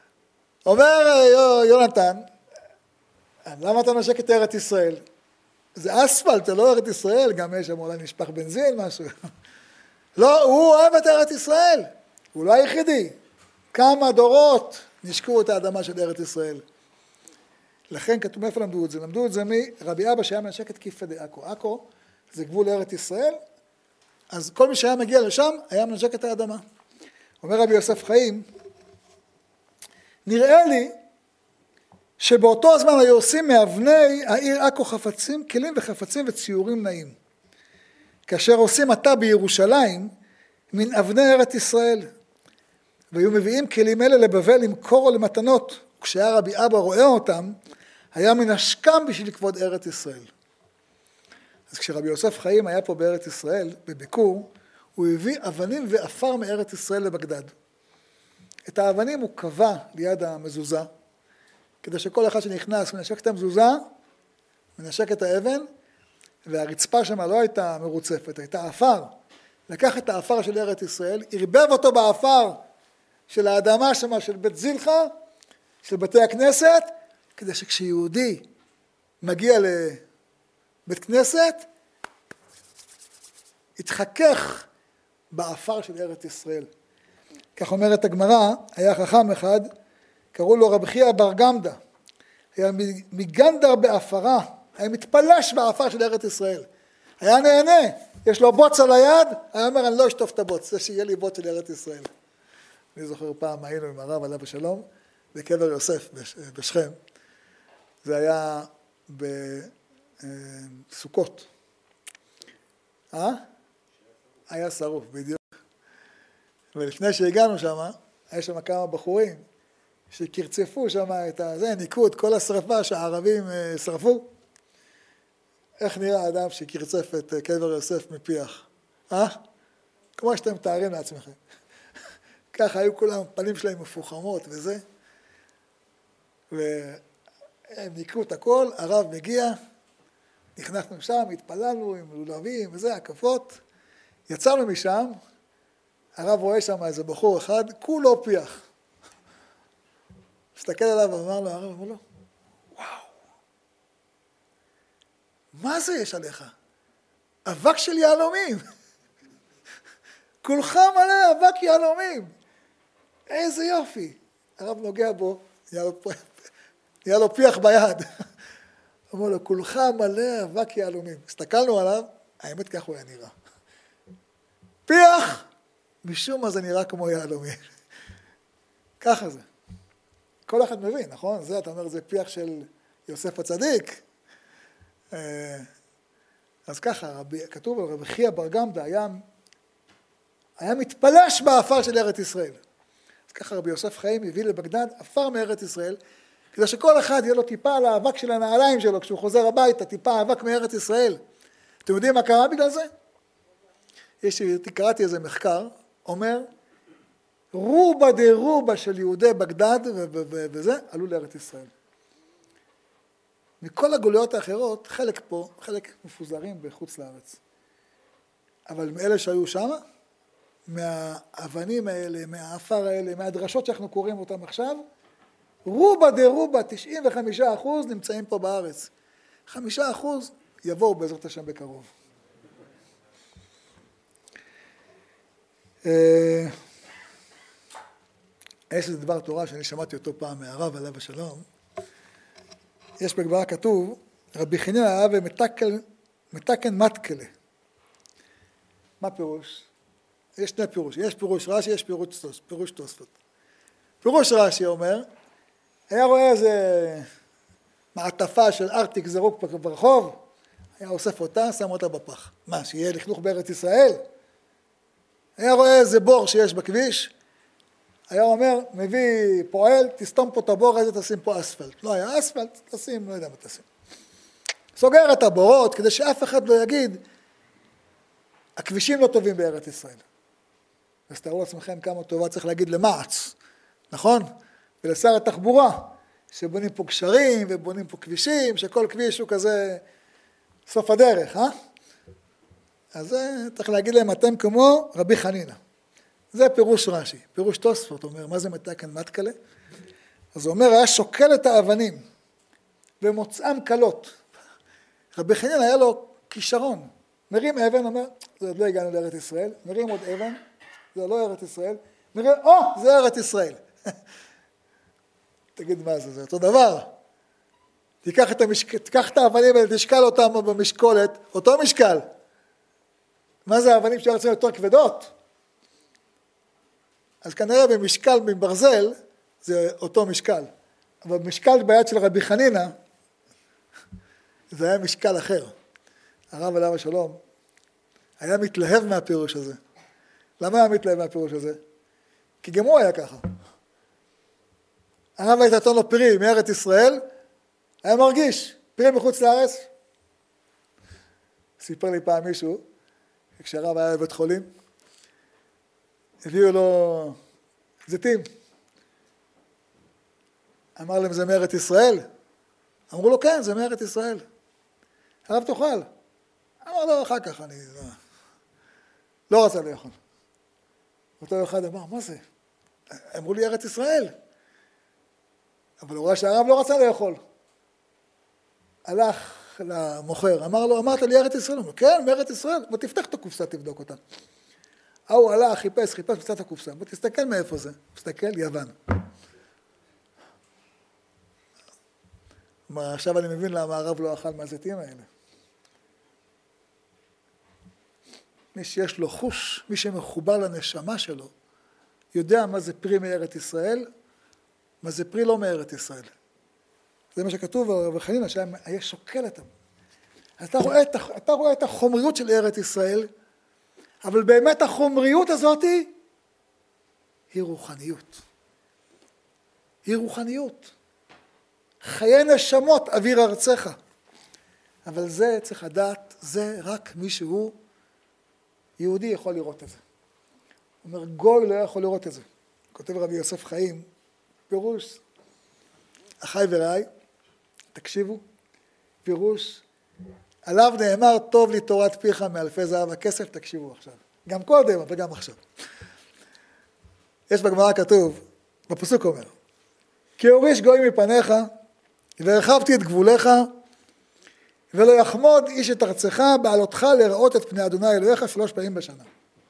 אומר יונתן, למה אתה מנשק את ארץ ישראל? זה אספלט, זה לא ארץ ישראל, גם יש שם אולי נשפך בנזין, משהו. לא, הוא אוהב את ארץ ישראל, הוא לא היחידי. כמה דורות נשקו את האדמה של ארץ ישראל. לכן כתוב, מאיפה למדו את זה? למדו את זה מרבי אבא שהיה מנשק את כיפא דעכו. עכו זה גבול לארץ ישראל, אז כל מי שהיה מגיע לשם היה מנשק את האדמה. אומר רבי יוסף חיים, נראה לי שבאותו הזמן היו עושים מאבני העיר עכו חפצים, כלים וחפצים וציורים נעים. כאשר עושים עתה בירושלים, מן אבני ארץ ישראל. והיו מביאים כלים אלה לבבל למכור או למתנות. כשהיה רבי אבא רואה אותם, היה מנשקם בשביל לכבוד ארץ ישראל. אז כשרבי יוסף חיים היה פה בארץ ישראל, בביקור, הוא הביא אבנים ואפר מארץ ישראל לבגדד. את האבנים הוא קבע ליד המזוזה, כדי שכל אחד שנכנס מנשק את המזוזה, מנשק את האבן, והרצפה שם לא הייתה מרוצפת, הייתה אפר. לקח את האפר של ארץ ישראל, הרבב אותו באפר של האדמה שם, של בית זילחה, של בתי הכנסת, כדי שכשיהודי מגיע לבית כנסת, יתחכך באפר של ארץ ישראל. כך אומרת הגמרא, היה חכם אחד, קראו לו רבי חייא בר גמדא, היה מגנדר באפרה, היה מתפלש באפר של ארץ ישראל, היה נהנה, יש לו בוץ על היד, היה אומר אני לא אשטוף את הבוץ, זה שיהיה לי בוץ של ארץ ישראל. אני זוכר פעם היינו עם הרב עליו השלום, בקבר יוסף בשכם, זה היה בסוכות, היה שרוף בדיוק, ולפני שהגענו שם, היה שם כמה בחורים, שקרצפו שם את זה, ניקו את כל השרפה שהערבים שרפו. איך נראה האדם שקרצף את קבר יוסף מפיח? כמו שאתם מתארים לעצמכם. ככה היו כולם, פנים שלהם מפוחמות וזה. והם ניקו את הכל, הרב מגיע, נכנסנו שם, התפללנו עם לולבים וזה, הקפות. יצאנו משם, הרב רואה שם איזה בחור אחד, כולו פיח. מסתכל עליו ואמר לו, הרב אמר לו, וואו, מה זה יש עליך? אבק של יהלומים. כולך מלא אבק יהלומים. איזה יופי. הרב נוגע בו, נהיה לו פיח ביד. אמר לו, כולך מלא אבק יהלומים. הסתכלנו עליו, האמת כך הוא היה נראה. פיח, משום מה זה נראה כמו יהלומים. ככה זה. כל אחד מבין, נכון? זה, אתה אומר, זה פיח של יוסף הצדיק. אז ככה, כתוב על רבי חייא בר גמדא, היה מתפלש באפר של ארץ ישראל. אז ככה רבי יוסף חיים הביא לבגדד אפר מארץ ישראל, כדי שכל אחד יהיה לו טיפה על האבק של הנעליים שלו, כשהוא חוזר הביתה, טיפה אבק מארץ ישראל. אתם יודעים מה קרה בגלל זה? קראתי איזה מחקר, אומר, רובה דרובה של יהודי בגדד וזה, עלו לארץ ישראל. מכל הגוליות האחרות, חלק פה, חלק מפוזרים בחוץ לארץ. אבל מאלה שהיו שם, מהאבנים האלה, מהאפר האלה, מהדרשות שאנחנו קוראים אותם עכשיו, רובה דרובה, 95% נמצאים פה בארץ. 5% יבואו בעזרת השם בקרוב. יש איזה דבר תורה שאני שמעתי אותו פעם מהרב עליו השלום. יש בגמרא כתוב, רבי חנינא היה ומתקן מתקלה. מה פירוש? יש שני פירוש. יש פירוש רש"י, יש פירוש תוספות. פירוש רש"י אומר, היה רואה איזה מעטפה של ארטיק זרוק ברחוב, היה אוסף אותה, שם אותה בפח. מה, שיהיה לכלוך בארץ ישראל? היה רואה איזה בור שיש בכביש, היה אומר, מביא פועל, תסתום פה את הבור, איזה תשים פה אספלט. לא היה אספלט, תשים, לא יודע מה תשים. סוגר את הבורות, כדי שאף אחד לא יגיד, הכבישים לא טובים בארץ ישראל. אז תראו לעצמכם כמה טובה צריך להגיד למעץ, נכון? ולשר התחבורה, שבונים פה גשרים ובונים פה כבישים, שכל כביש הוא כזה סוף הדרך, אז צריך להגיד להם, אתם כמו רבי חנינא. זה פירוש רש"י. פירוש תוספות אומר, מה זה מתקן מתקלה? אז הוא אומר, היה שוקל את האבנים, ומוצאם קלות. רבי חנין היה לו כישרון. מרים אבן, אומר, זה עוד לא הגענו לארץ ישראל. מרים עוד אבן, זה לא ארץ ישראל. מרים, זה ארץ ישראל. תגיד מה זה, זה אותו דבר. תיקח את האבנים האלה, תשקל אותם במשקולת, אותו משקל. מה זה האבנים שארץ יותר כבדות? אז כנראה במשקל מברזל, זה אותו משקל. אבל משקל ביד של רבי חנינה, זה היה משקל אחר. הרב עליו השלום היה מתלהב מהפירוש הזה. למה היה מתלהב מהפירוש הזה? כי גם הוא היה ככה. הרב היה נתן לו פרי מארץ ישראל, היה מרגיש, פרי מחוץ לארץ. סיפר לי פעם מישהו, כשהרב היה בבית חולים, הביאו לו זיתים. אמר להם, זה מארץ ישראל? אמרו לו, כן, זה מארץ ישראל. הרב תאכל. אמר לו, אחר כך אני לא רצה לאכול. אותו אחד אמר, מה זה? אמרו לי ארץ ישראל. אבל הוא ראה שהרב לא רצה לאכול. הלך למוכר, אמר לו, אמרת לי ארץ ישראל? אמר לו, כן, מארץ ישראל. בוא תפתח את הקופסה, תבדוק אותה. הוא הלך, חיפש קצת הקופסה. בוא תסתכל מאיפה זה. תסתכל, יוון. עכשיו אני מבין למה הרב לא אכל מהזיתים האלה. מי שיש לו חוש, מי שמחובר לנשמה שלו, יודע מה זה פרי מארץ ישראל, מה זה פרי לא מארץ ישראל. זה מה שכתוב בחנינה, שהיה שוקל אותם. אז אתה רואה את החומריות של ארץ ישראל, אבל באמת החומריות הזאת היא רוחניות. היא רוחניות. חיי נשמות אוויר ארצך. אבל זה צריך לדעת, זה רק מי שהוא יהודי יכול לראות את זה. הוא אומר, גוי לא יכול לראות את זה. כותב רבי יוסף חיים, פירוש, אחי ורעי, תקשיבו, פירוש, עליו נאמר, טוב לי תורת פיך מאלפי זהב הכסף, תקשיבו עכשיו. גם קודם, אבל גם עכשיו. יש בגמרא כתוב, בפסוק אומר, כי הוריש גוי מפניך, והרחבתי את גבוליך, ולא יחמוד איש את ארצך בעלותך לראות את פני אדוני אלוהיך 3 פעמים בשנה.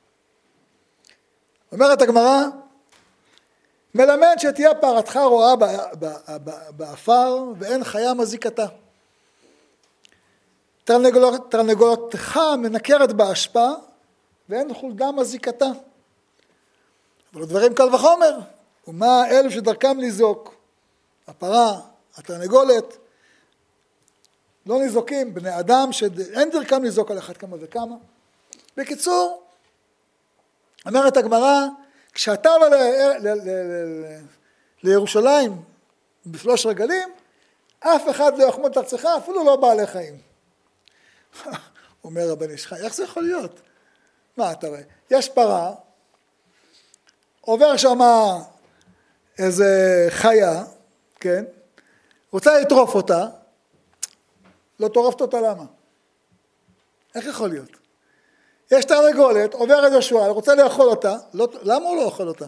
אומרת הגמרא, מלמד שתהיה פרתך רואה באפר, ואין חיה מזיקתה. תרנגולתך מנקרת באשפה, ואין חולדה מזיקתה. אבל הדברים קל וחומר, ומה אלו שדרכם לזעוק? הפרה, התרנגולת, לא נזוקים, בני אדם שאין דרכם לזעוק על אחד כמה וכמה. בקיצור, אומרת הגמרא, כשאתה עולה לירושלים ב3 רגלים, אף אחד לא יחמוד את ארצך, אפילו לא בעלי חיים. אומר רבן איש חי, איך זה יכול להיות? מה אתה רואה? יש פרה, עובר שם איזה חיה, כן? רוצה לטרוף אותה, לא טורפת אותה, למה? איך יכול להיות? יש תרנגולת, עובר איזה שועל, רוצה לאכול אותה, למה הוא לא אוכל אותה?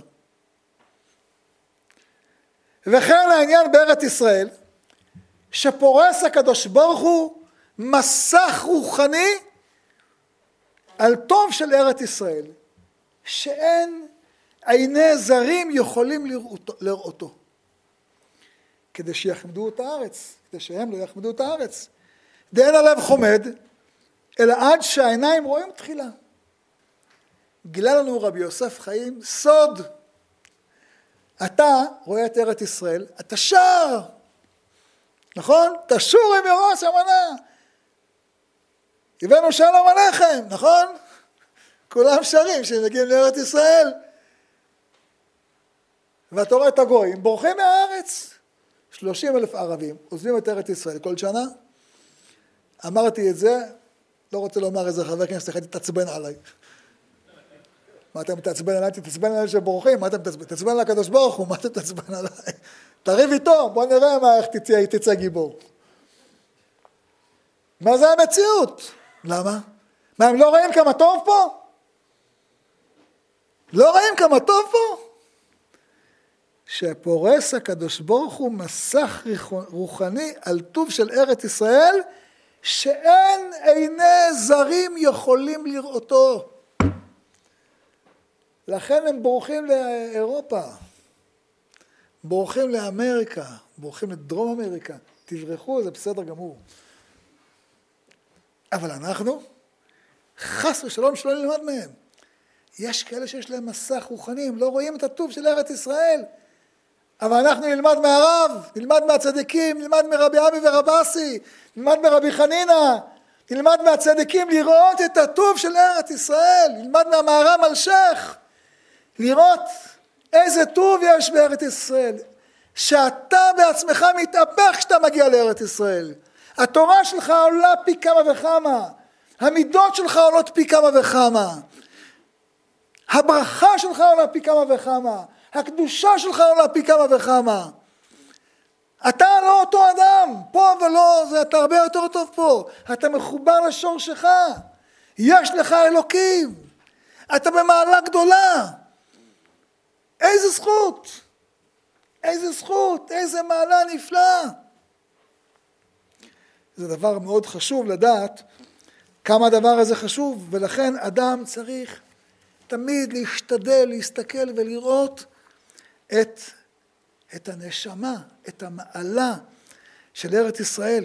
וכן העניין בארץ ישראל, שפורס הקדוש ברוך הוא מסך רוחני על טוב של ארץ ישראל, שאין עיני זרים יכולים לראותו, כדי שיחמדו את הארץ, כדי שהם לא יחמדו את הארץ. דאין הלב חומד, אלא עד שהעיניים רואים תחילה. גילה לנו רבי יוסף חיים סוד. אתה רואה את ארץ ישראל, אתה שר, נכון? תשור עם ירוש המנה. הבאנו שלום עליכם, נכון? כולם שרים שמגיעים לארץ ישראל. ואתה רואה את הגויים, בורחים מהארץ. 30,000 ערבים עוזבים את ארץ ישראל כל שנה. אמרתי את זה, לא רוצה לומר איזה חבר כנסת, אחד תתעצבן עליי. מה אתם תתעצבן עליי? תתעצבן עליי שבורחים, מה אתם תתעצבן על הקדוש ברוך הוא, מה אתם תתעצבן עליי? תריב איתו, בוא נראה איך תצא גיבור. מה זה המציאות? למה? מה, הם לא רואים כמה טוב פה? לא רואים כמה טוב פה? שפורס הקדוש ברוך הוא מסך רוחני על טוב של ארץ ישראל, שאין עיני זרים יכולים לראותו. לכן הם בורחים לאירופה, בורחים לאמריקה, בורחים לדרום אמריקה. תברחו, זה בסדר גמור. אבל אנחנו, חס ושלום שלא נלמד מהם. יש כאלה שיש להם מסך רוחני, הם לא רואים את הטוב של ארץ ישראל. אבל אנחנו נלמד מהרב, נלמד מהצדיקים, נלמד מרבי עמי ורבסי, נלמד מרבי חנינה, נלמד מהצדיקים לראות את הטוב של ארץ ישראל, נלמד מהמהר"ם אלשיך, לראות איזה טוב יש בארץ ישראל, שאתה בעצמך מתהפך כשאתה מגיע לארץ ישראל. התורה שלך עולה פי כמה וכמה, המידות שלך עולות פי כמה וכמה, הברכה שלך עולה פי כמה וכמה, הקדושה שלך עולה פי כמה וכמה. אתה לא אותו אדם, פה ולא, אתה הרבה יותר טוב פה. אתה מחובר לשורשך, יש לך אלוקים, אתה במעלה גדולה. איזה זכות, איזה זכות, איזה מעלה נפלאה. זה דבר מאוד חשוב לדעת כמה הדבר הזה חשוב, ולכן אדם צריך תמיד להשתדל, להסתכל ולראות את הנשמה, את המעלה של ארץ ישראל.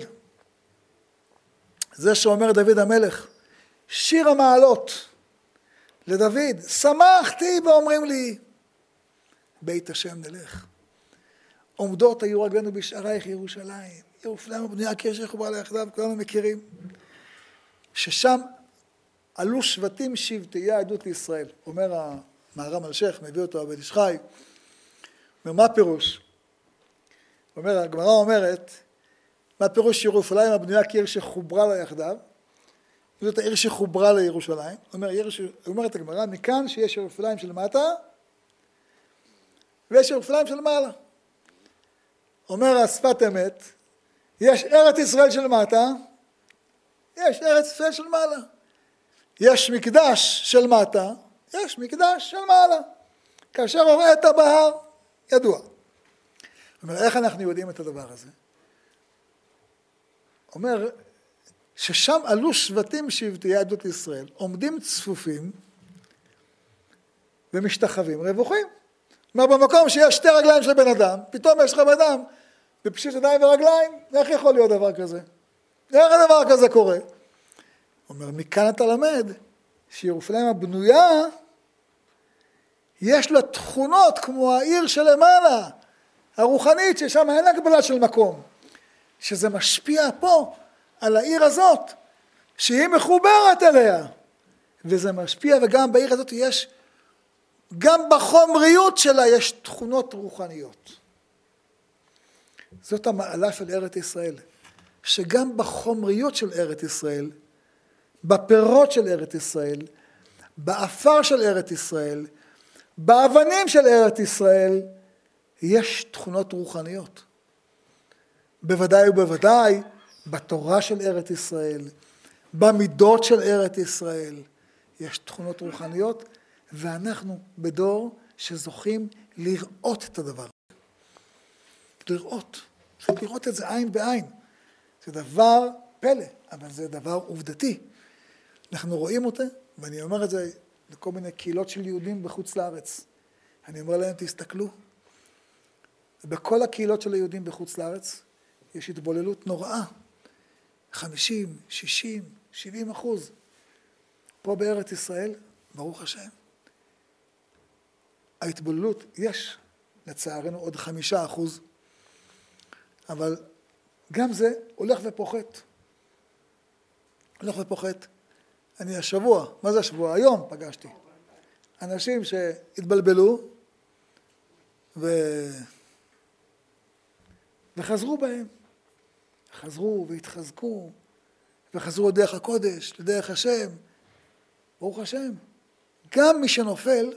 זה שאומר דוד המלך, שיר המעלות לדוד, שמחתי ואומרים לי, בית השם נלך. עומדות היו רגלינו בשערייך ירושלים, ירושלים הבנויה כעיר שחוברה לה יחדיו, כולנו מכירים, ששם עלו שבטים שבטי עדות לישראל. אומר המהר"ם אלשיך, מביא אותו הבן איש חי, אומר, מה פירוש? אומר, הגמרא אומרת, מה פירוש ירושלים הבנויה כעיר שחוברה לה יחדיו? זאת העיר שחוברה לירושלים. אומרת הגמרא, מכאן שיש ירושלים של מטה, ויש ירושלים של מעלה. אומר השפת אמת, יש ארץ ישראל של מטה, יש ארץ ישראל של מעלה. יש מקדש של מטה, יש מקדש של מעלה. כאשר הוראת בהר, ידוע. אומר, איך אנחנו יודעים את הדבר הזה? אומר, ששם עלו שבטים שבטי יהדות ישראל, עומדים צפופים ומשתחווים רווחים. אומר, במקום שיש שתי רגליים של בן אדם, פתאום יש לך בן אדם בפשיט ידיים ורגליים, איך יכול להיות דבר כזה? איך הדבר כזה קורה? אומר, מכאן אתה למד שירושלים הבנויה, יש לה תכונות כמו העיר שלמעלה, הרוחנית, ששם אין הגבלה של מקום, שזה משפיע פה על העיר הזאת, שהיא מחוברת אליה, וזה משפיע, וגם בעיר הזאת יש, גם בחומריות שלה יש תכונות רוחניות. זאת המעלה של ארץ ישראל, שגם בחומריות של ארץ ישראל, בפירות של ארץ ישראל, באפר של ארץ ישראל, באבנים של ארץ ישראל, יש תכונות רוחניות. בוודאי ובוודאי, בתורה של ארץ ישראל, במידות של ארץ ישראל, יש תכונות רוחניות, ואנחנו בדור שזוכים לראות את הדבר. לראות את זה עין בעין. זה דבר פלא, אבל זה דבר עובדתי. אנחנו רואים אותה, ואני אומר את זה לכל מיני קהילות של יהודים בחוץ לארץ. אני אומר להם, תסתכלו. בכל הקהילות של היהודים בחוץ לארץ, יש התבוללות נוראה. 50, 60, 70%. פה בארץ ישראל, ברוך השם, ההתבוללות יש, לצערנו, עוד 5%. אבל גם זה הולך ופוחת. הולך ופוחת. אני השבוע, מה זה השבוע? היום פגשתי. אנשים שהתבלבלו וחזרו בהם. חזרו והתחזקו, וחזרו לדרך הקודש, לדרך השם. ברוך השם. גם מי שנופל,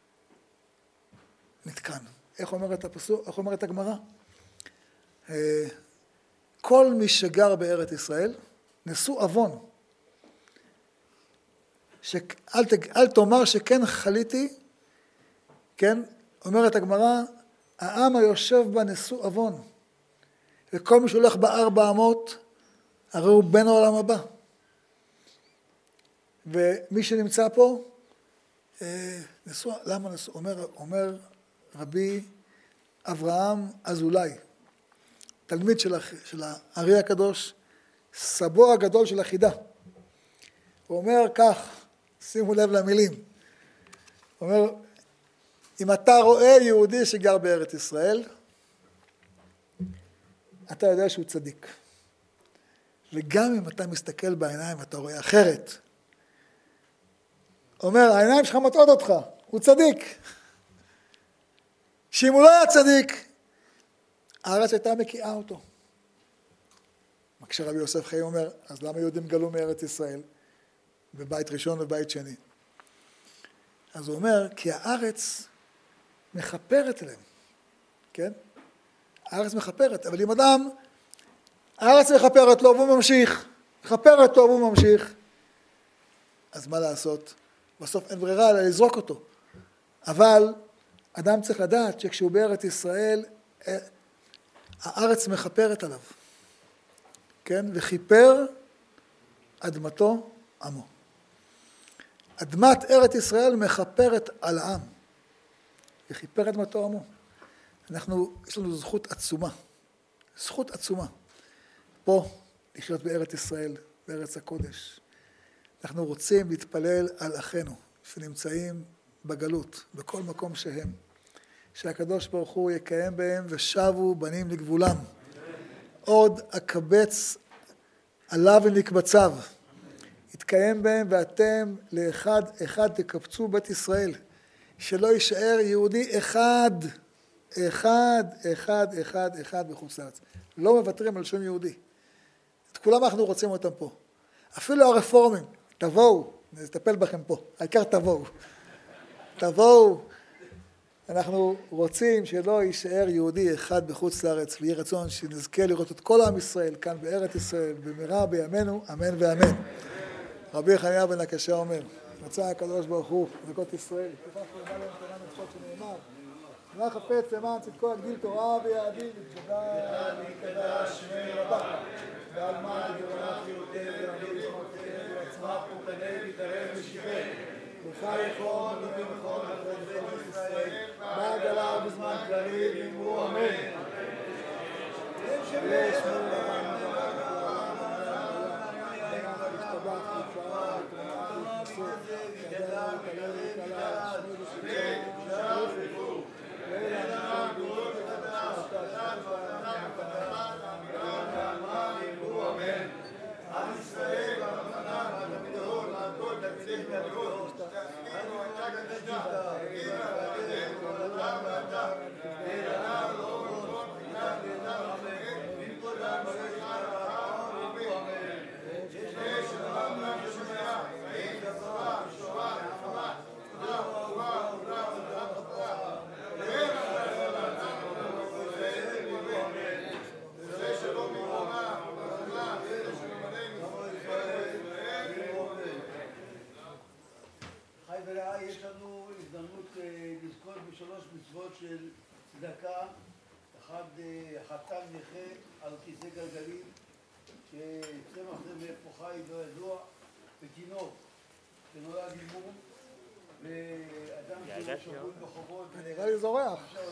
נתקן. איך אומרת הגמרא? כל מי שגר בארץ ישראל, נשוא אבון. אל תאמר שכן חליתי, כן? אומרת הגמרא, העם היושב בה נשוא אבון. וכל מי שהולך ב400, הרי הוא בן העולם הבא. ומי שנמצא פה, למה נשוא? אומר רבי אברהם אזולאי, תלמיד של הארי הקדוש, סבו הגדול של החידה. הוא אומר כך, שימו לב למילים, הוא אומר, אם אתה רואה יהודי שגר בארץ ישראל, אתה יודע שהוא צדיק. וגם אם אתה מסתכל בעיניים ואתה רואה אחרת, אומר, העיניים שלך מטעות אותך, הוא צדיק. שאם הוא לא היה צדיק, הארץ הייתה מקיאה אותו. מה כשרבי יוסף חיים אומר, אז למה יהודים גלו מארץ ישראל? בבית ראשון ובית שני. אז הוא אומר, כי הארץ מחפרת אליהם. כן? הארץ מחפרת, אבל אם אדם, הארץ מחפרת לו והוא ממשיך, מחפרת לו והוא ממשיך, אז מה לעשות? בסוף אין ברירה אלא לזרוק אותו. אבל אדם צריך לדעת שכשהוא בארץ ישראל, הארץ מחפרת עליו. כן? וכיפר אדמתו עמו. אדמת ארץ ישראל מחפרת על העם. וכיפר אדמתו עמו. יש לנו זכות עצומה. זכות עצומה. פה, לחיות בארץ ישראל, בארץ הקודש. אנחנו רוצים להתפלל על אחינו, שנמצאים בגלות, בכל מקום שהם. שהקדוש ברוך הוא יקיים בהם ושבו בנים לגבולם. עוד אקבץ עליו ונקבציו. יתקיים בהם ואתם לאחד אחד תקבצו בית ישראל. שלא יישאר יהודי אחד בחוץ לארץ. לא מוותרים על שום יהודי. את כולם אנחנו רוצים אותם פה. אפילו הרפורמים, תבואו, נטפל בכם פה. העיקר תבואו. תבואו. אנחנו רוצים שלא יישאר יהודי אחד בחוץ לארץ, ויהיה רצון שנזכה לראות את כל עם ישראל כאן בארץ ישראל, במהרה בימינו, אמן ואמן. רבי חנינא בן הקשה אומר, רצה הקדוש ברוך הוא, זכות ישראל, וכך נאמר להם תורה מצוות שנאמר, מה חפץ למען צדקו יגדיל תורה ויאדיר, ויקדש שמי רבה, ועל מה יגרח חיותי ויאדיר שמותיהם, ויצמח ופני ויתערב ושיבה, וחי יכול ובמכון ובכל ישראל, בעגלה ובזמן כללי, ואמרו אמן. יש יש לנו הזדמנות לזכות בשלוש מצוות של צדקה. אחד, חתן נכה על כיסא גלגלים, שצמח זה מאיפה חי לא ידוע, ותינוק שנולד עם מום, ואדם שהוא שבוי בחובות. נראה לי זורח.